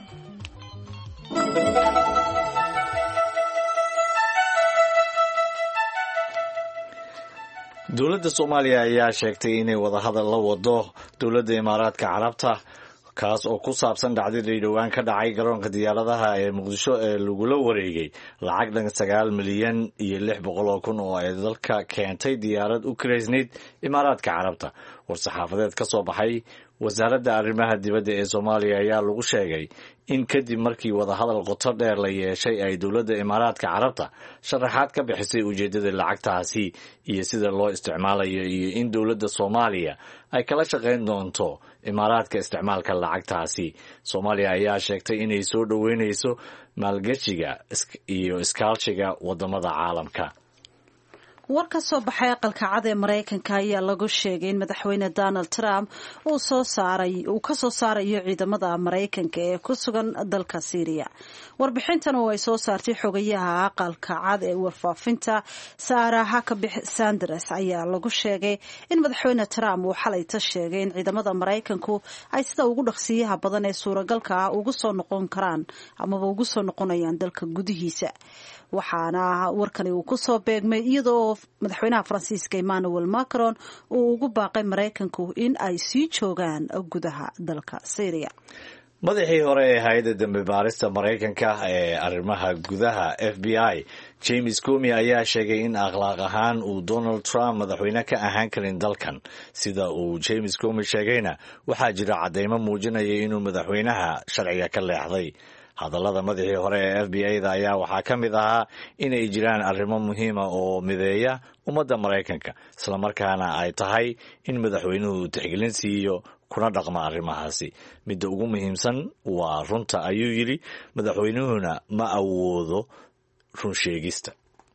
dowladda Soomaaliya ayaa sheegtay inay wada hadal la wado dowladda Imaaraadka Carabta kaas oo ku saabsan dhacdadii dhowaan ka dhacay garoonka diyaaradaha ee muqdisho ee lagula wareegay lacag dhan sagaal milyan iyo lix boqol oo kun oo ay dalka keentay diyaarad u kiraysnayd imaaraadka carabta. war-saxaafadeed ka soo baxay wasaaradda arrimaha dibadda ee Soomaaliya ayaa lagu sheegay in kadib markii wadahadal qoto dheer la yeeshay ay dowladda imaaraadka carabta sharaxaad ka bixisay ujeedada lacagtaasi iyo sida loo isticmaalayo iyo in dowladda Soomaaliya ay kala shaqayn doonto imaaraadka isticmaalka lacagtaasi. Soomaaliya ayaa sheegtay inay soo dhoweynayso maalgashiga iyo iskaashiga wadamada caalamka. war ka soo baxay aqalka cad ee Mareykanka ayaa lagu sheegay in madaxweyne Donald Trump uu soo saaray uu ka soo saarayo ciidamada Mareykanka ee ku sugan dalka Syria. warbixintan oo ay soo saartay xogayaha aqalka cad ee warfaafinta Sarah Huckabee Sanders ayaa lagu sheegay in madaxweyne Trump uu xalay ta sheegay in ciidamada Mareykanku ay sida ugu dhaqsiyaha badan ee suuragalka ah ugu soo noqon karaan ama ugu soo noqonayaan dalka gudihiisa. waxaana warkani uu ku soo beegmay iyadoo madaxweynaha Faransiiska Emmanuel Macron uu ugu baaqay Mareykanku in ay sii joogaan gudaha dalka Syria. madaxii hore ee hay'adda dambe baarista Mareykanka ee arrimaha gudaha F B I James Comey ayaa sheegay in akhlaaq ahaan uu Donald Trump madaxweyne ka ahaan karin dalkan. sida uu James Comey sheegayna waxaa jira cadeymo muujinaya inuu madaxweynaha sharciga ka leexday. hadallada madaxii hore ee F B I-da ayaa waxaa ka mid ahaa inay jiraan arrimo muhiima oo mideeya ummadda Mareykanka isla markaana ay tahay in madaxweynuhu tixgelin siiyo kuna dhaqma arrimahaasi. midda ugu muhiimsan waa runta ayuu yidhi, madaxweynuhuna ma awoodo run sheegista.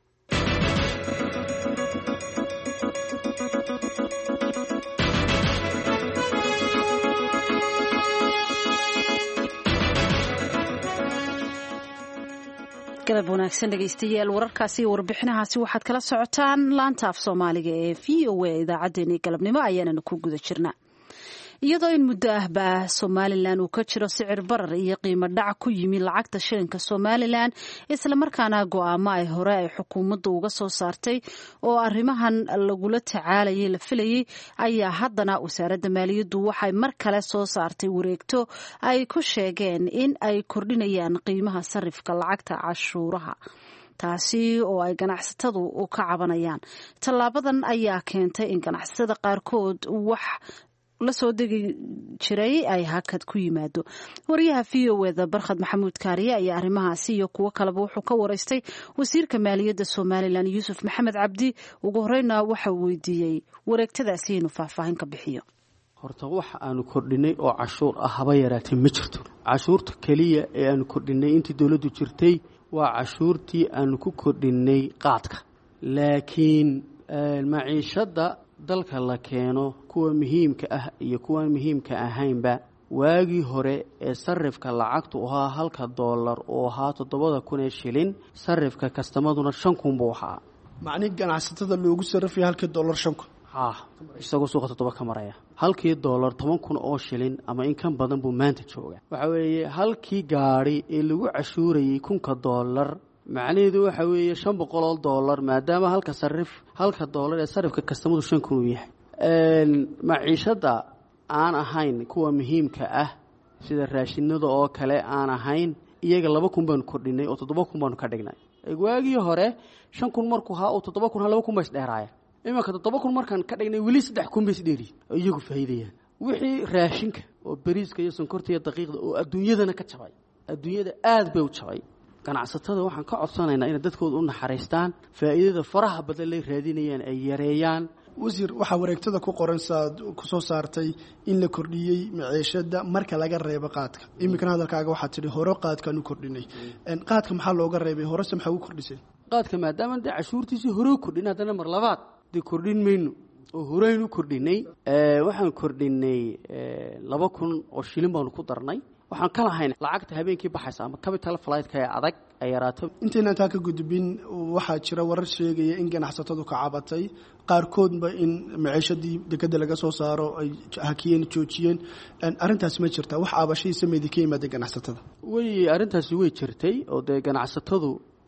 galab wanaagsan dhegaystayaal, wararkaasi iyo warbixinahaasi waxaad kala socotaan laanta af Soomaaliga ee V O A idaacadeena galabnimo ayaana ku guda jirnaa. iyadoo in muddo ahba Somaliland uu ka jiro sicir barar iyo qiimo dhac ku yimi lacagta shilinka Somaliland isla markaana go'aamo ay hore ay xukuumaddu uga soo saartay oo arrimahan lagula tacaalayay la filayay ayaa haddana wasaaradda maaliyaddu waxay mar kale soo saartay wareegto ay ku sheegeen in ay kordhinayaan qiimaha sarifka lacagta cashuuraha, taasi oo ay ganacsatadu u ka cabanayaan. tallaabadan ayaa keentay in ganacsatada qaarkood wax la soo degi jiray ay hakad ku yimaado. wariyaha V O A Barkhad Maxamuud Kaariye ayaa arrimahaasi iyo kuwo kaleba wuxuu ka waraystay wasiirka maaliyadda Somaliland Yuusuf Maxamed Cabdi. ugu horeyna waxa uu weydiiyey wareegtadaasi inuu faahfaahin ka bixiyo. horta waxa aanu kordhinay oo cashuur ah haba yaraatee ma jirto. cashuurta kaliya ee aanu kordhinay intii dawladdu jirtay waa cashuurtii aanu ku kordhinay qaadka, laakiin maciishada dalka la keeno kuwa muhiimka ah iyo kuwa muhiimka ahaynba waagii hore ee sarifka lacagtu ahaa halka dollar oo ahaa toddobada kun ee shilin, sarifka kastamaduna shan kun buu ahaa. macni ganacsatada loogu sarifay halkii dollar shan kun ha isagoo suuqa toddoba ka maraya. halkii dollar toban kun oo shilin ama in kan badan buu maanta joogaa. waxa weeye halkii gaari ee lagu cashuurayay kunka dollar macnaheedu waxa weeye shan boqol oo dollar maadaama halka sarif halka dollar ee sarifka kastamadu shan kun uu yahay. maciishada aan ahayn kuwa muhiimka ah sida raashinada oo kale aan ahayn iyaga laba kun baanu kordhinay oo toddoba kun baanu ka dhignay. waagii hore shan kun markuu ahaa oo toddoba kun laba kun ba isdheeraaya. iminka toddoba kun markaan ka dhignay weli saddex kun ba isdheeri oo iyagu faa'iidayaan. wixii raashinka oo bariiska iyo sonkorta iyo daqiiqda oo adduunyadana ka jabay, adduunyada aad bay u jabay. ganacsatada waxaan ka codsanaynaa inay dadkooda u naxariistaan, faa'iidada faraha badan lay raadinayaan ay yareeyaan. wasiir waxaa wareegtada ku qoran saad ku soo saartay in la kordhiyey maciishada marka laga reebo qaadka. iminkana hadalkaaga waxaad tidhi hore qaadkaan u kordhinay. qaadka maxaa looga reebay, horese maxaa ugu kordhisay? qaadka maadaama dee cashuurtiisii hore u kordhin haddana mar labaad dee kordhin mayno oo horeynu kordhinay. waxaan kordhinay laba kun oo shilin baanu ku darnay. waxaan ka lahayn lacagta habeenkii baxaysa ama capital flight-ka ee adag ay yaraato. intayna taa ka gudbin waxaa jira warar sheegaya in ganacsatadu ka cabatay qaarkoodba in maciishadii dekada laga soo saaro ay hakiyeen joojiyeen. arrintaas ma jirtaa wax aabashadii sameeyay ka yimaada ganacsatada? way arrintaasi way jirtay oo dee ganacsatadu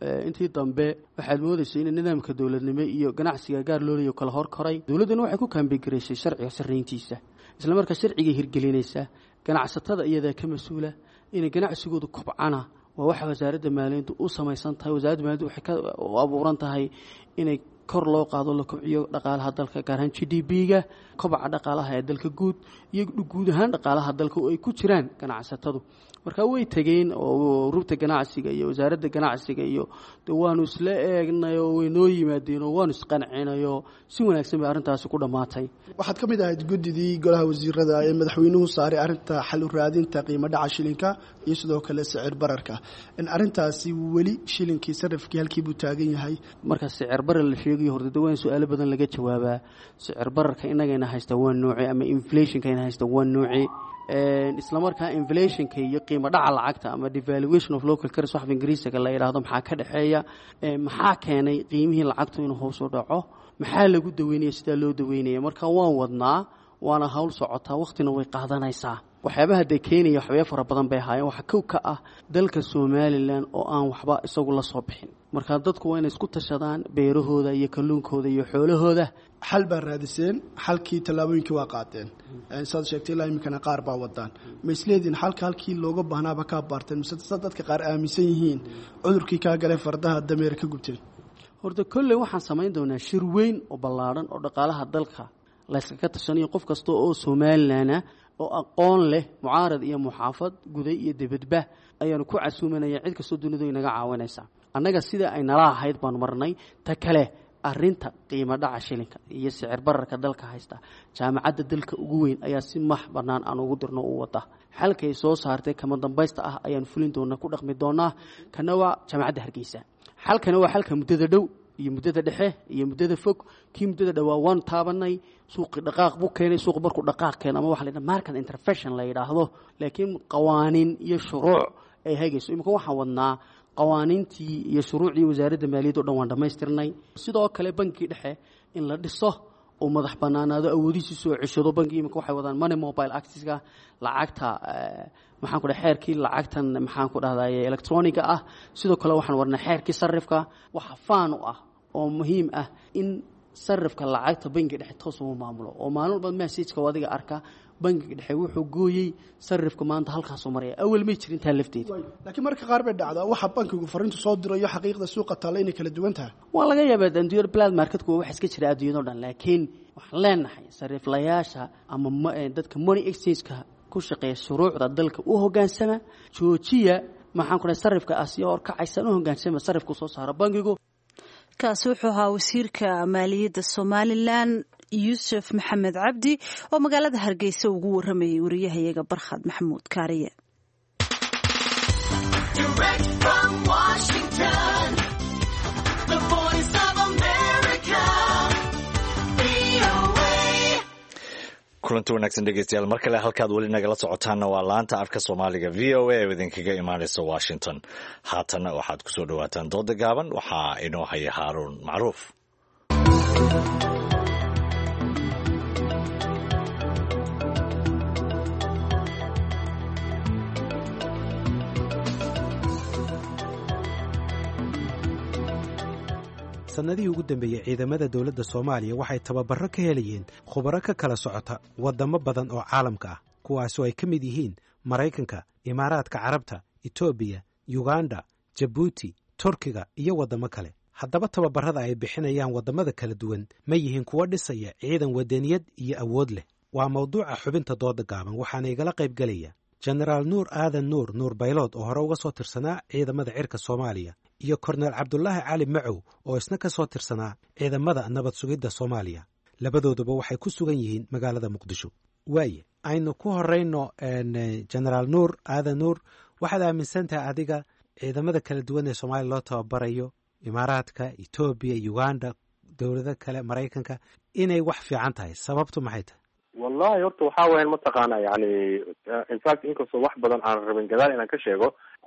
intii dambe waxaad moodaysay in nidaamka dowladnimo iyo ganacsiga gaar loo leeyahay kala hor koray dowladduna waxay ku kaambigareysay sharciga sarreyntiisa isla markaa sharciga hirgelinaysa ganacsatada iyadaa ka mas-uula inay ganacsigoodu kobcana waa waxa wasaaradda maaliyaddu u samaysan tahay wasaaradda maaliyaddu waxay ka abuuran tahay inay kor loo qaado la kobciyo dhaqaalaha dalka gaar ahaan G D P-ga kobaca dhaqaalaha ee dalka guud iyo guud ahaan dhaqaalaha dalka oo ay ku jiraan ganacsatadu marka way tageen oo rugta ganacsiga iyo wasaaradda ganacsiga iyo waanu isla eegnay oo way noo yimaadeen oo waanu isqancinayo si wanaagsan bay arrintaasi ku dhamaatay waxaad ka mid ahayd guddidii golaha wasiirada ee madaxweynuhu saaray arrinta xal u raadinta qiimo dhaca shilinka iyo sidoo kale sicir bararka in arrintaasi weli shilinkii sarifkii halkii buu taagan yahay marka sicir barar la sheegayo hordada waan su'aalo badan laga jawaabaa sicir bararka inagayna haysta waa nooci ama inflationka ina haysta waa nooci isla markaa inflationka iyo qiimo dhaca lacagta ama devaluation of local currency wax ingiriisiga la yiraahdo maxaa ka dhaxeeya maxaa keenay qiimihii lacagtu inuu hoos u dhaco maxaa lagu daweynaya sida loo daweynaya marka waan wadnaa waana hawl socotaa waqtina way qaadanaysaa waxyaabaha de keenaya waxyaabo fara badan bay haayeen waxa kow ka ah dalka Soomaaliland oo aan waxba isagu la soo bixin marka dadku waa inay isku tashadaan beerahooda iyo kalluunkooda iyo xoolahooda xal baa raadiseen xalkii talaabooyinkii waa qaateen saad sheegtay ilaa imikana qaar baa wadaan ma isleediin xalka halkii looga baahnaaba ka baarteen mise dadka qaar aaminsan yihiin cudurkii ka galay fardaha dameer ka gubteen horta kolley waxaan samayn doonaa shir weyn oo ballaaran oo dhaqaalaha dalka la iskaga tashanayo qof kasta oo Soomaaliland oo aqoon leh mucaarad iyo muxaafad guday iyo dibadba ayaanu ku casuumanaya cid kastoo dunida inaga caawinaysa annaga sida ay nala ahayd baan marnay ta kale arrinta qiimo dhaca shilinka iyo sicir bararka dalka haysta jaamacadda dalka ugu weyn ayaa si max banaan aan ugu dirno u wada xalkay soo saartay kama dambaysta ah ayaan fulin doonaa ku dhaqmi doonaa kana waa jaamacadda Hargeysa xalkana waa xalka muddada dhow iyo muddada dhexe iyo muddada fog kii muddada dhawaa waan taabanay suuq dhaqaaq buu keenay suuq markuu dhaqaaq keenay ama waxa la yiraahdo market intervention la yiraahdo laakiin qawaaniin iyo shuruuc ay hay'ayso imika waxaan wadnaa qawaaniintii iyo shuruucii wasaaradda maaliyadda oo dhan waan dhamaystirnay sidoo kale banki dhexe in la dhiso oo madax banaanaado awoodiisa soo ceshado banki imika waxay wadaan money mobile access-ka lacagta maxaan ku dhahay xeerkii lacagtan maxaan ku dhahday electronic ah sidoo kale waxaan warnaa xeerkii sarifka waxa faan u ah oo muhiim ah in sarifka lacagta bankiga dhexe toos u maamulo oo maalin walba message-ka wadiga arka bankiga dhexe wuxuu gooyay sarifka maanta halkaas oo maraya awal ma jirin taa lafteed laakiin marka qaar bay dhacdaa waxa bankigu fariintu soo diro iyo xaqiiqda suuqa taala inay kala duwan tahay waa laga yaabaa dandiyo black market-ku wax iska jira adduunyada oo dhan laakiin waxaan leenahay sariflayaasha ama dadka money exchange-ka ku shaqeeya shuruucda dalka u hoggaansama joojiya maxaan ku dhahay sarifka asiya oo kacaysan u hoggaansama sarifku soo saaro bankigu kaasi wuxuu ahaa wasiirka maaliyadda Somaliland Yusuf Maxamed Cabdi oo magaalada Hargeysa ugu waramayay wariyahayaga Barkhad Maxamuud Kaariye kulanti wanaagsan dhegeystayaal mar kale halkaad weli nagala socotaanna waa laanta afka Soomaaliga V O A ee idinkaga imaanaysa Washington haatan waxaad ku soo dhawaataan dooda gaaban waxaa inoo haya Haaruun Macruuf sanadihii ugu dambeeyey ciidamada dowladda Soomaaliya waxay tababaro ka helayeen khubaro ka kala socota wadamo badan oo caalamka ah kuwaasoo ay ka mid yihiin Mareykanka, Imaaraadka Carabta, Itoobiya, Uganda, Djibouti, Turkiga iyo wadamo kale. Haddaba tababarada ay bixinayaan wadamada kala duwan ma yihiin kuwa dhisaya ciidan wadaniyad iyo awood leh. Waa mawduuca xubinta dooda gaaban waxaana igala qayb galaya Generaal Nuur Aadan Nuur Nuur Baylood oo hore uga soo tirsanaa ciidamada cirka Soomaaliya iyo Korneel Cabdullaahi Cali Macow oo isna ka soo tirsanaa ciidamada nabad sugidda Soomaaliya. Labadooduba waxay ku sugan yihiin magaalada Muqdisho. Waaye aynu ku horeyno Generaal Nuur Aadan Nuur waxaad aaminsan tahay adiga ciidamada kala duwan ee Soomaaliya loo tababarayo Imaaraadka, Itoobiya, Uganda, dowlado kale, Mareykanka inay wax fiican tahay. Sababtu maxay tahay? wallahi horta waxaa weeyaan mataqaana yani in fact inkastoo wax badan aan rabin gadaal inaan ka sheego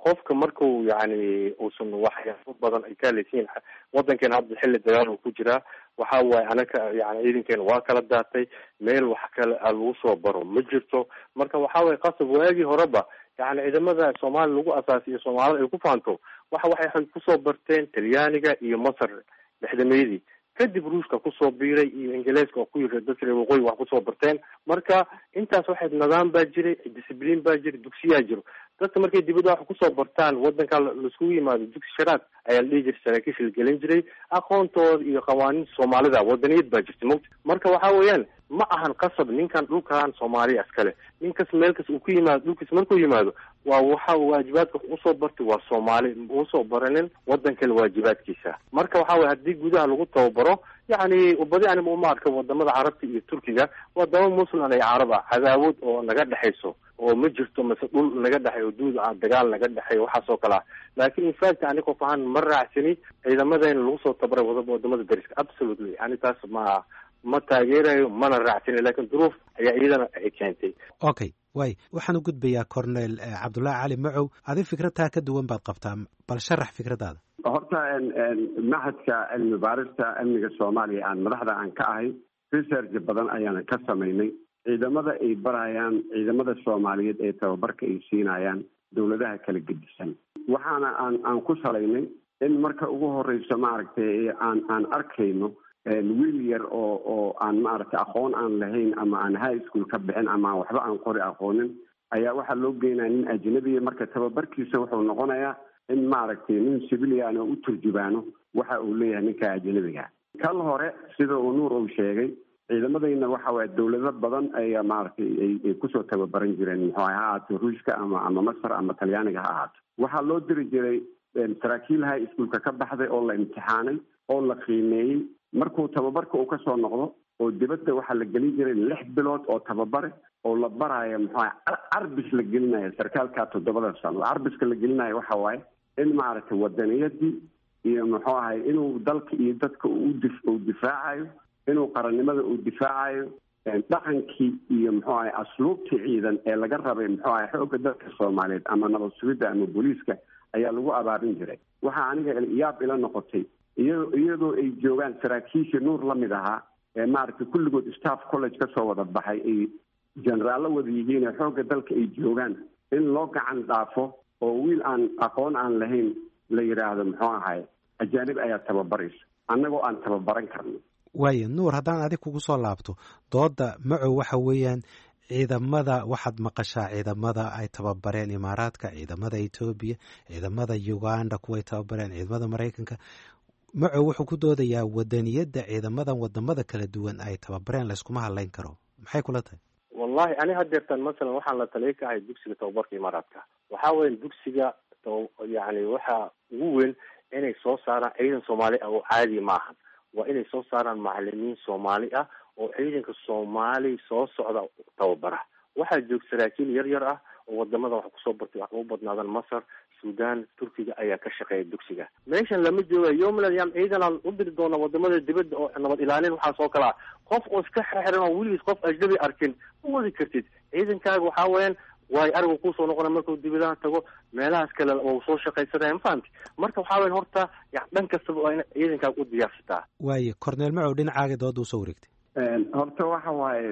qofka markuu yani uusan waxyaabo badan ay ka leeyihiin wadankeena hadda xilli dagaal uu ku jiraa waxa waaye anaka yani ciidankeena waa kala daatay meel wax kale lagu soo baro ma jirto marka waxa waaye qasab waagii horeba yani ciidamada soomaaliya lagu asaasiyo soomaalida ay ku faanto waxa waxay kusoo barteen talyaaniga iyo masar lixdameydii kadib ruushka kusoo biiray iyo ingiliiska oo ku yiri dadka reer waqooyi wax kusoo barteen marka intaas waxay nidaam baa jiray discipline baa jiray dugsiyaa jiro dadka markay dibadda wax kusoo bartaan wadanka laiskugu yimaado dugsi sharaad ayaa la dhihi jiray saraakiisha la gelin jiray aqoontooda iyo qawaaniinta soomaalida wadaniyad baa jirta mogta marka waxa weeyaan ma ahan qasab ninkan dhulkan soomaaliya iskale ninkas meelkas uu ku yimaado dhulkiis markuu yimaado waa waxa waajibaadka usoo bartay waa soomaali usoo baranin wadan kale waajibaadkiisa marka waxa weye haddii gudaha lagu tababaro yani badi anima uma arka wadamada carabta iyo turkiga wadamo muslim ay carab ah cadaawad oo naga dhexayso oo ma jirto mase dhul naga dhexeeyo duud dagaal naga dhexeeyo waxaas oo kale ah laakiin infact ani qof ahaan ma raacsani ciidamadeena lagu soo tabaray wadamada dariska absolutely yani taas ma ma taageerayo mana raacsani laakiin duruuf ayaa iyadana ay keentay okay way waxaan u gudbayaa cornel cabdullaahi cali macow adi fikradtaa ka duwan baad qabtaa bal sharax fikradaada horta maxadka cilmi baarista amniga soomaaliya aan madaxda aan ka ahay research badan ayaan ka samaynay ciidamada ay barayaan ciidamada soomaaliyeed ee tababarka ay siinayaan dowladaha kala gedisan waxaana aan aan ku salaynay in marka ugu horeyso maaragtay aan aan arkayno wiil yar oo oo aan maaragtay aqoon aan lahayn ama aan high school ka bixin ama waxba aan qori aqoonin ayaa waxaa loo geynaya nin ajnabiya marka tababarkiisa wuxuu noqonayaa in maaragtay nin civilian oo u turjubaano waxa uu leeyahay ninka ajnabiga kal hore sida uu nuur uu sheegay ciidamadayna waxa waaye dowlado badan ayaa maaragtay ay kusoo tababaran jireen muxuu ha ahaato ruushka ama ama masar ama talyaaniga ha ahaato waxaa loo diri jiray saraakiil high schoolka ka baxday oo la imtixaanay oo la qiimeeyey markuu tababarka uu kasoo noqdo oo dibadda waxaa la gelin jiray lix bilood oo tababare oo la baraayo muxuu aha carbis la gelinayo sarkaalka toddobada sano carbiska la gelinayo waxa waaye in maaragtay wadaniyadii iyo muxuu ahay inuu dalka iyo dadka uu difaacayo inuu qarannimada uu difaacayo dhaqankii iyo muxuu ahay asluubtii ciidan ee laga rabay muxuu ahay xoogga dalka soomaaliyeed ama nabad sugidda ama booliiska ayaa lagu abaarin jiray waxaa aniga yaab ila noqotay iya iyadoo ay joogaan saraakiisha nuur la mid ahaa ee maaragtay kulligood staff college kasoo wada baxay ay generaallo wada yihiin ee xoogga dalka ay joogaan in loo gacan dhaafo oo wiil aan aqoon aan lahayn la yidhaahdo muxuu ahay ajaanib ayaa tababaraysa annagoo aan tababaran karno waayo nuur haddaan adig kugu soo laabto dooda macow waxa weeyaan ciidamada waxaad maqashaa ciidamada ay tababareen imaaraadka ciidamada etoobiya ciidamada uganda kuway tababareen ciidamada maraykanka macow wuxuu ku doodayaa wadaniyadda ciidamadan wadamada kala duwan ay tababareen layskuma hadlayn karo maxay kula tahay wallahi ani hadeertan masalan waxaan la taliya ka ahay dugsiga tababarka imaaraadka waxaa weya dugsiga yani waxa ugu weyn inay soo saaraan ciidan soomaali ah oo caadi maahan waa inay soo saaraan macalimiin soomaali ah oo ciidanka soomaali soo socda tababara waxaa joog saraakiil yar yar ah oo wadamada wax kusoo bartay wax ugu badnaadan masar sudan turkiga ayaa ka shaqeeya dugsiga meeshan lama jooga yomlayam ciidan aan u diri doona wadamada dibadda oo nabad ilaalin waxaas oo kale ah qof oo iska xirxiran oo weligiis qof ajnabi arkin ma wadi kartid ciidankaaga waxaa weeyaan waayo arigu kusoo noqona markuu dibadaha tago meelahaas kale oo soo shaqaysanaya ma fahamti marka waxaa weyan horta ya dhan kastaba waa in ciidankaaga u diyaarsataa waaye cornel macow dhinacaaga dooda usoo wareegtay horta waxa waaye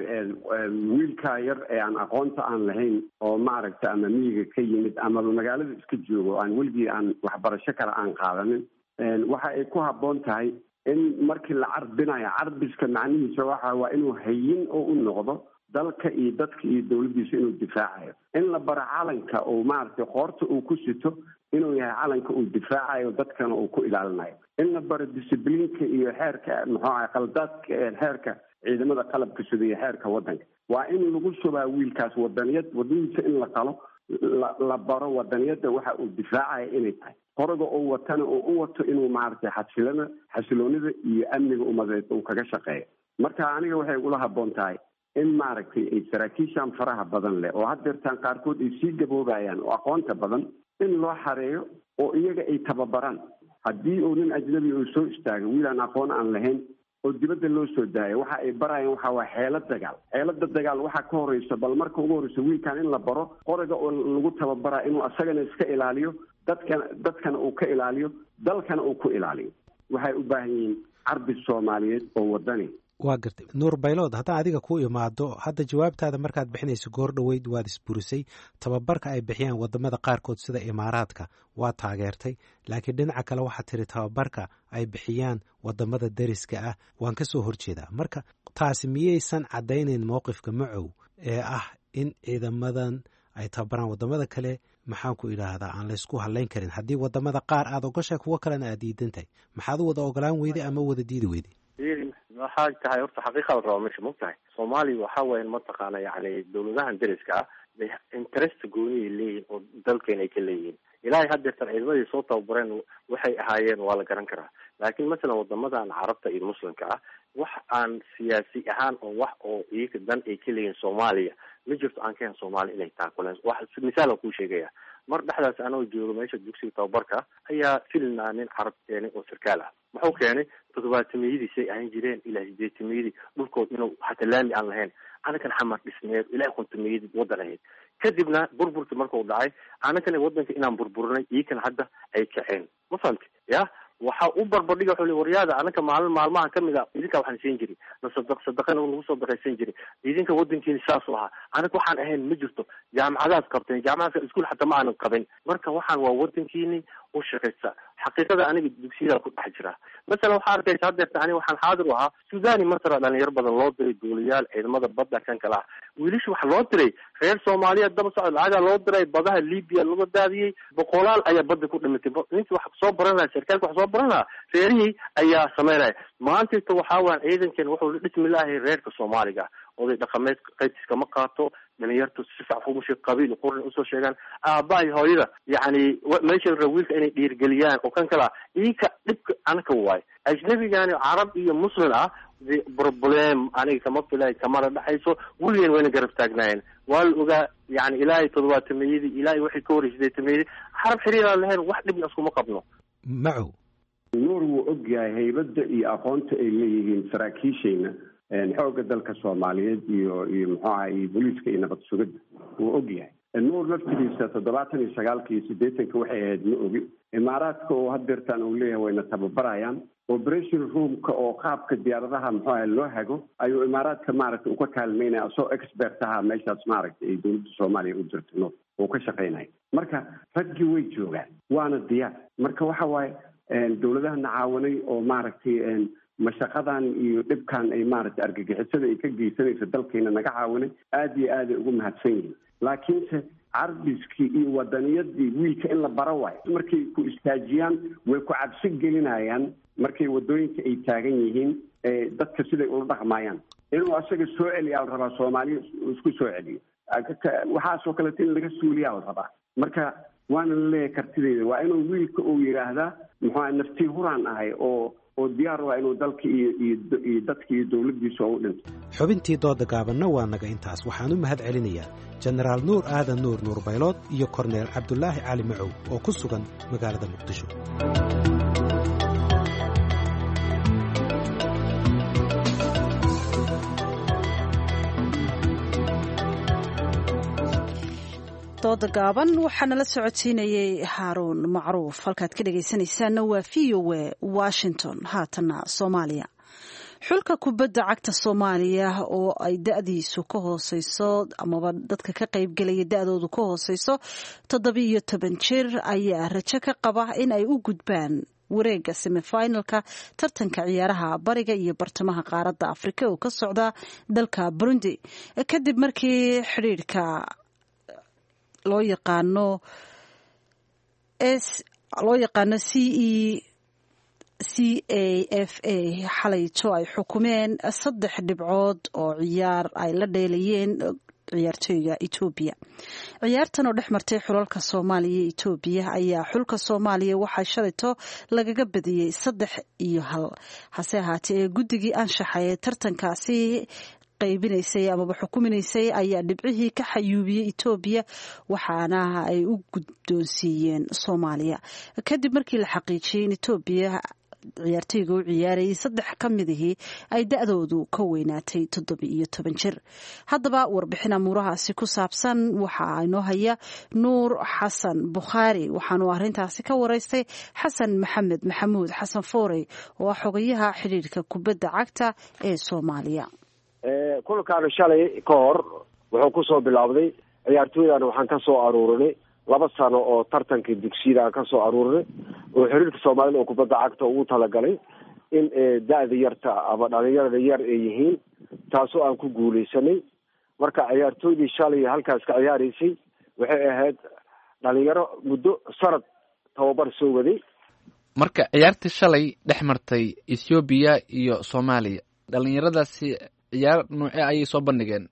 wiilkaa yar ee aan aqoonta aan lahayn oo maaragta ama miyiga ka yimid amaba magaalada iska joogo aan weligii aan waxbarasho kale aan qaadanin waxa ay ku habboon tahay in markii la carbinayo carbiska macnihiisa waxa waa inuu hayin oo u noqdo dalka iyo dadka iyo dawladdiisa inuu difaacayo in la baro calanka oo maaragtay qoorta uu ku sito inuu yahay calanka uu difaacayo dadkana uu ku ilaalinayo in la baro discibliinka iyo xeerka muxuu ahay qaldaadka xeerka ciidamada qalabka sida iyo xeerka waddanka waa in lagu shubaa wiilkaas wadaniyad wadanihiisa in la qalo la baro wadaniyadda waxa uu difaacayo inay tahay qoroga uu watana oo u wato inuu maaragtay xasilada xasiloonida iyo amniga umadeed uu kaga shaqeeyo marka aniga waxay ula habboon tahay in maaragtay ay saraakiishan faraha badan leh oo haddeertaan qaarkood ay sii gaboobayaan oo aqoonta badan in loo xareeyo oo iyaga ay tababaraan haddii uu nin ajnabi uu soo istaago wiil aan aqoon aan lahayn oo dibadda loo soo daayo waxa ay barayaan waxa waa xeelad dagaal xeelada dagaal waxaa ka horeysa bal marka ugu horeysa wiilkan in la baro qoriga oo lagu tababaraa inuu asagana iska ilaaliyo dadkana dadkana uu ka ilaaliyo dalkana uu ku ilaaliyo waxay u baahan yihiin carbi soomaaliyeed oo wadani waa gartay nuur baylood haddaan adiga ku imaado hadda jawaabtaada markaad bixinayso goor dhoweyd waad isburisay tababarka ay bixiyaan wadamada qaarkood sida imaaraadka waa taageertay laakiin dhinaca kale waxaad tiri tababarka ay bixiyaan wadamada deriska ah waan ka soo horjeedaa marka taasi miyaysan caddaynayn mowqifka macow ee ah in ciidamadan ay tababaraan wadamada kale maxaan ku idhaahdaa aan laysku hadlayn karin haddii wadamada qaar aad ogashay kuwo kalena aad diidan tahay maxaad u wada ogolaan weyday ama wada diidi weyday waxaa tahay horta xaqiiqa la raba meesha ma tahay soomaaliya waxa weyan mataqaana yani dawladahan deriska ah bay interest gooniay leeyihin oo dalkeena ay ka leeyihiin ilaahay haddeertan ciidamadii soo tababareen waxay ahaayeen waa la garan karaa laakiin masalan wadamadan carabta iyo muslimka ah wax aan siyaasi ahaan oo wax oo iyaga dan ay ka leeyihin soomaaliya ma jirto aan kahen soomaaliya inay taakuleen wax misaal aan kuu sheegaya mar dhexdaas anoo joogo meesha dugsiga tababarka ayaa filna nin carab keenay oo sarkaal ah muxuu keenay toddobaatamiyadiisay ahan jireen ilaa sideetamiyadii dhulkood inuu hata laami aan lahayn anakan xamar dhismeed ilaa kontamiyadii wadan ahayd kadibna burburkii markuu dhacay anakana wadanka inaan burburinay iyakana hadda ay kaceen ma fahamti ya waxa u barbardhiga wuxuu li waryaada anaka maalin maalmaha kamid a idinka waxaan siin jiray nasadaq sadaqana nagu soo daqaysan jiray idinka wadankiina saas u ahaa anaga waxaan ahayn ma jirto jaamacadaad qabteen jaamacadka iskuul xataa ma aanan qabin marka waxaan waa wadankiini u shaqaysa xaqiiqada aniga dugsiyada ku dhex jira masalan waxaa arkaysa haddeerta ani waxaan xaadir u ahaa suudani masra dhalinyaro badan loo diray duuliyaal ciidamada badda kan kale ah wiilasha waxa loo diray reer soomaaliyeed daba socod lacagaa loo diray badaha libiya laga daadiyey boqolaal ayaa badda ku dhimatay ninkii wax soo baran lahaa sarkaalka wax soo baran lahaa reerihii ayaa sameynaya maantayta waxaa waan ciidankeen wuxuu la dhismi lahay reerka soomaaliga oday dhaqameed qaybtiska ma qaato dhalinyartu si facfumusha qabiil qurni usoo sheegaan aabahay hooyada yani meesha la raba wiilka inay dhiirgeliyaan oo kan kala iyaka dhibka anaka waayo ajnabigani carab iyo muslim ah problem aniga kama filay kamana dhexayso weligen wayna garab taagnaayeen waa la ogaa yani ilaahay toddobaatamiyadii ilaahay waxay ka horey sideetamayadii carab xiriiraan lahayn wax dhibna iskuma qabno macow nuur wuu ogyahay haybadda iyo aqoonta ay leeyihiin saraakiishayna xoogga dalka soomaaliyeed iyo iyo muxuu aha iyo booliiska iyo nabad sugidda wuu ogyahay nuur laftigiisa toddobaatan iyo sagaalka iyo siddeetanka waxay ahayd ma ogi imaaraadka oo haddeertaan uu leeyahay wayna tababarayaan operation roomka oo qaabka diyaaradaha muxuu aha loo hago ayuu imaaraadka maaragtay uka kaalmeynaya asoo expert ahaa meeshaas maaragtay ay dowladda soomaaliya u jirto nuur uu ka shaqaynaya marka raggii way joogaan waana diyaar marka waxa waaye dowladahana caawanay oo maaragtay mashaqadan iyo dhibkan ay maaragtay argagixisada ay ka geysanayso dalkeena naga caawinay aada iyo aaday ugu mahadsan yihiin laakiinse carbiskii iyo wadaniyadii wiilka in la baro waayo markay ku istaajiyaan way ku cabsi gelinayaan markay wadooyinka ay taagan yihiin dadka siday ula dhaqmayaan inuu asaga soo celiyaa la rabaa soomaaliya isku soo celiyo waxaasoo kaleeto in laga suuliyaa la rabaa marka waana la leeyahay kartideeda waa inuu wiilka uu yidhaahdaa muxua naftii huraan ahay oo oo diyaar waa inuu dalka iyo iyo dadka iyo dowladdiisa u dhinto xubintii dooda gaabanna waa naga intaas waxaan u mahad celinayaa jenaraal nuur aadan nuur nuur baylood iyo korneel cabdulaahi cali macow oo ku sugan magaalada muqdisho dooda gaaban waxaana la socodsiinayay haaruun macruuf halkaad ka dhegaysanaysaanna waa v o a washington haatana soomaaliya xulka kubadda cagta soomaaliya oo ay da-diisu ka hooseyso amaba dadka ka qaybgelaya da-doodu ka hooseyso toddobiiyo toban jir ayaa rajo ka qaba in ay u gudbaan wareega semifinalka tartanka ciyaaraha bariga iyo bartamaha qaaradda afrika oo ka socda dalka burundi kadib markii xidhiidhka loo yaqaano loo yaqaano c e c a f a xalayto ay xukumeen saddex dhibcood oo ciyaar ay la dheelayeen ciyaartooyga Ethiopia ciyaartan oo dhex martay xulalka Soomaaliya iyo Ethiopia ayaa xulka Soomaaliya waxaa shalayto lagaga badiyay saddex iyo hal hase ahaatee guddigii anshaxay tartankaasi qaybinaysay ama xukuminaysay ayaa dhibcihii ka xayuubiyay Ethiopia waxaana ay u guddoonsiiyeen Soomaaliya kadib markii la xaqiijiyay in Ethiopia ciyaartooyga u ciyaarayay saddex ka midihii ay da-doodu ka weynaatay toddoba iyo toban jir. haddaba warbixin amuurahaasi ku saabsan waxaa inoo haya nuur xasan bukhaari, waxaanu arrintaasi ka waraystay xasan maxamed maxamuud xasan foorey oo ah xogayaha xidhiirka kubadda cagta ee soomaaliya. kulankaana shalay ka hor wuxuu kusoo bilaabday ciyaartooydan waxaan ka soo aruurinay laba sano oo tartankii dugsiyada aan ka soo aruurinay oo xiriirka soomaalida oo kubadda cagta ugu talagalay in da-da yarta ama dhalinyarada yar ay yihiin, taasoo aan ku guuleysanay. marka ciyaartooydii shalay halkaas ka ciyaaraysay waxay ahayd dhalinyaro muddo sanad tababar soo waday. marka ciyaartii shalay dhex martay Ethiopia iyo Soomaaliya, dhalinyaradaasi ciyaar noocee ayay soo bandhigeen?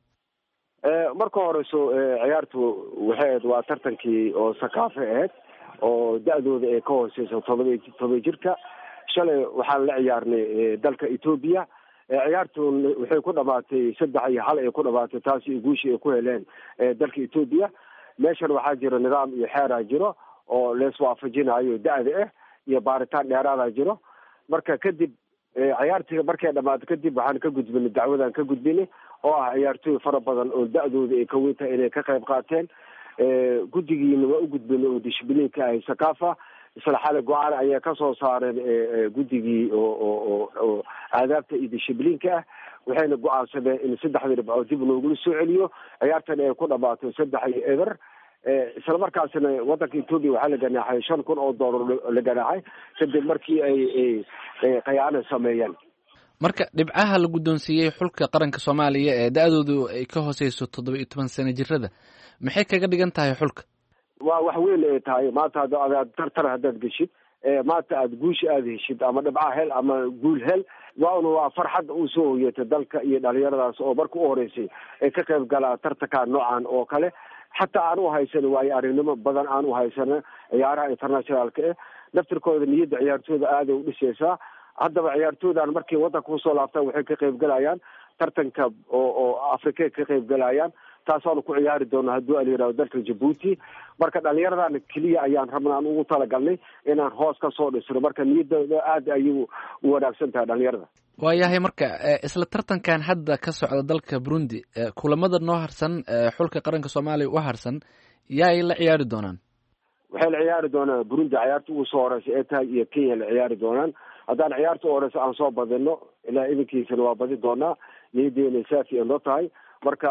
marka hore soo ciyaartu waxay ahayd waa tartankii oo sakaafe ahayd oo da-dooda ee ka hooseysa todoba todoba jirka. shalay waxaan la ciyaarnay dalka Ethiopia. ciyaartu waxay ku dhamaatay saddex iyo hal ay ku dhamaatay, taasi guushi ay ku heleen dalka Ethiopia. meeshan waxaa jira nidaam iyo xeeraa jiro oo lees waafajinayo da-da ah iyo baaritaan dheeraada jiro. marka kadib ciyaartii markay dhamaatay kadib waxaan ka gudbinay dacwadan ka gudbinay oo ah ciyaartooy fara badan oo da-dooda ay ka weyn tahay inay ka qayb qaateen. guddigiina waa u gudbinay oo dishibliinka ahay sakaafa. isla xale go-aan ayaa kasoo saareen guddigii oo oo aadaabta iyo dishibliinka ah. waxayna go-aansadeen in saddexdii dhibcood dib loogula soo celiyo, ciyaartan ay ku dhamaato saddex iyo eber. isla markaasna wadanka Ethiopia waxaa la ganaaxay shan kun oo doolar la ganaaxay kadib markii ay khiyaano sameeyeen. marka dhibcaha la guddoonsiiyey xulka qaranka Soomaaliya ee da-doodu ay ka hooseyso toddoba iyo toban sano jirada, maxay kaga dhigan tahay xulka? waa wax weyn ay tahay. maanta hadaad tartar haddaad geshid, maanta aada guusha aada heshid ama dhibca hel ama guul hel, waana waa farxad uu soo hoyatay dalka iyo dhalinyaradaas oo marka u horeysay ay ka qayb galaa tartanka noocan oo kale. xataa aan u haysan waayo aragnimo badan aan u haysana ciyaaraha internationalka eh naftirkooda niyadda ciyaartooyda aaday u dhisaysaa. haddaba ciyaartooydan markay wadanka kusoo laabtaan waxay ka qayb galayaan tartanka oo oo africa ka qayb galayaan, taasaanu ku ciyaari doona hadduu ala yihahdo dalka Djibouti. marka dhalinyaradan keliya ayaan rabnaa aan ugu talagalnay inaan hoos ka soo dhisno. marka niyadooda aad ayay u wanaagsan tahay dhalinyarada. waayahay marka isla tartankan hadda ka socda dalka Burundi, kulamada noo harsan xulka qaranka Soomaaliya u harsan yaay la ciyaari doonaan? waxay la ciyaari doonaan Burundi ciyaarta ugu soo horeysay ee tahay iyo Kenya la ciyaari doonaan. haddaan ciyaarta u horeysa aan soo badino ilaa idinkiisana waa badi doonaa, niyadeena saafi noo tahay. marka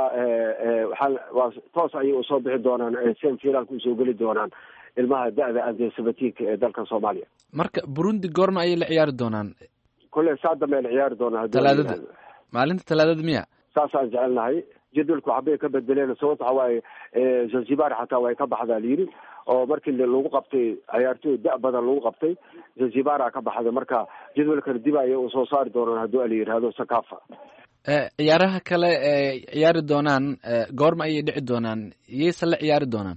waxaa waa toos ayay usoo bixi doonaan sem finaalka usoo geli doonaan ilmaha da-da under seventeen ee dalka Soomaaliya. marka Burundi goorma ayay la ciyaari doonaan? kule saa dambe la ciyaari doonaa talaadada, maalinta talaadada miya? saasaan jecelnahay. jadwalku waxbay ka bedeleen sababta waxaa waaye Zanzibar xataa way ka baxdaa layiri oo markii lagu qabtay ciyaartooy da badan lagu qabtay Zanzibar ka baxday. marka jadwalkana dib ayay usoo saari doonaan hadduu ala yihahdo sakaafa. ciyaaraha kale ee ciyaari doonaan goorma ayay dhici doonaan, iyayse la ciyaari doonaan?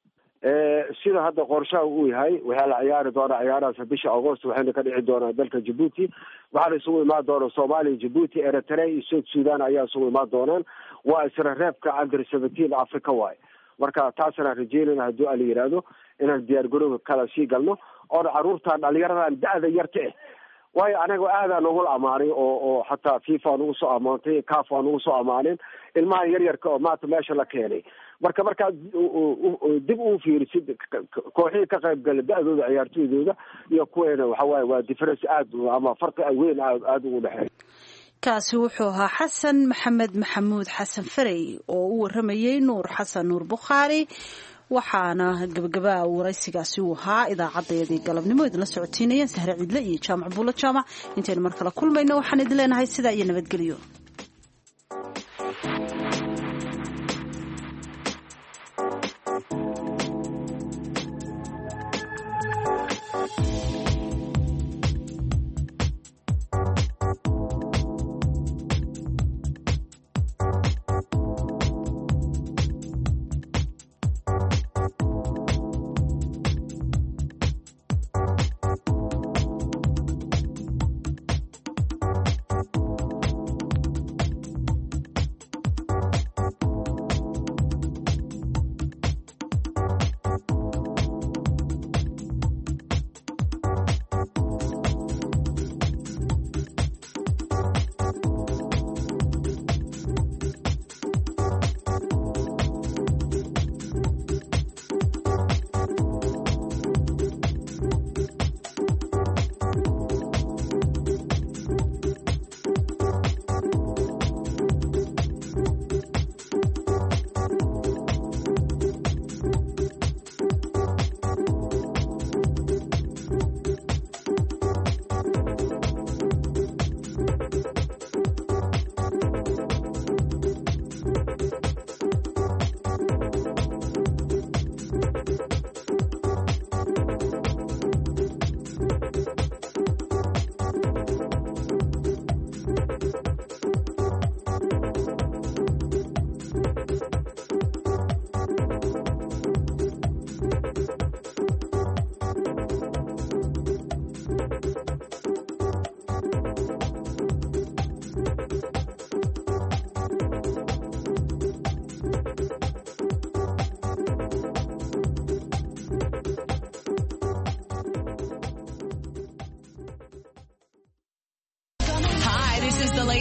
sida hadda qorshaha uu yahay waxaa la ciyaari doonaa ciyaarahaas bisha August, waxayna ka dhici doonaa dalka Djibouti. waxaana isugu imaan doona Soomaaliya, Djibouti, Eritrea iyo South Sudan ayaa isugu imaan doonaan. waa isra reebka under seventeen Africa waay. marka taasna rajeynayna hadduu ala yihahdo inaan diyaar garoob kala sii galno oona caruurtan dhalinyaradan da-da yarta eh waayo anaga aadaa nogula amaanay oo oo xataa FIFA nagu soo amaantay, CAF nagu soo amaaneen ilmaha yar yarka oo maanta meesha la keenay. marka markaad dib u fiirisid kooxihii ka qayb gala da-dooda ciyaartooydooda iyo kuweena waxa waaye waa difference aad ama farqi weyn aad aada ugu dhexeeya. kaasi wuxuu ahaa xasan maxamed maxamuud xasan farey oo u waramayay nuur xasan nuur bukhaari. waxaana gabagabaa waraysigaasi uu ahaa idaacadeedii galabnimo idinla socotiinayeen Sahre Ciidle iyo Jaamac Buulo Jaamac. intaynu mar kale kulmayno waxaan idin leenahay sidaa iyo nabadgelyo.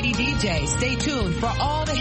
Lady D J. Stay tuned for all the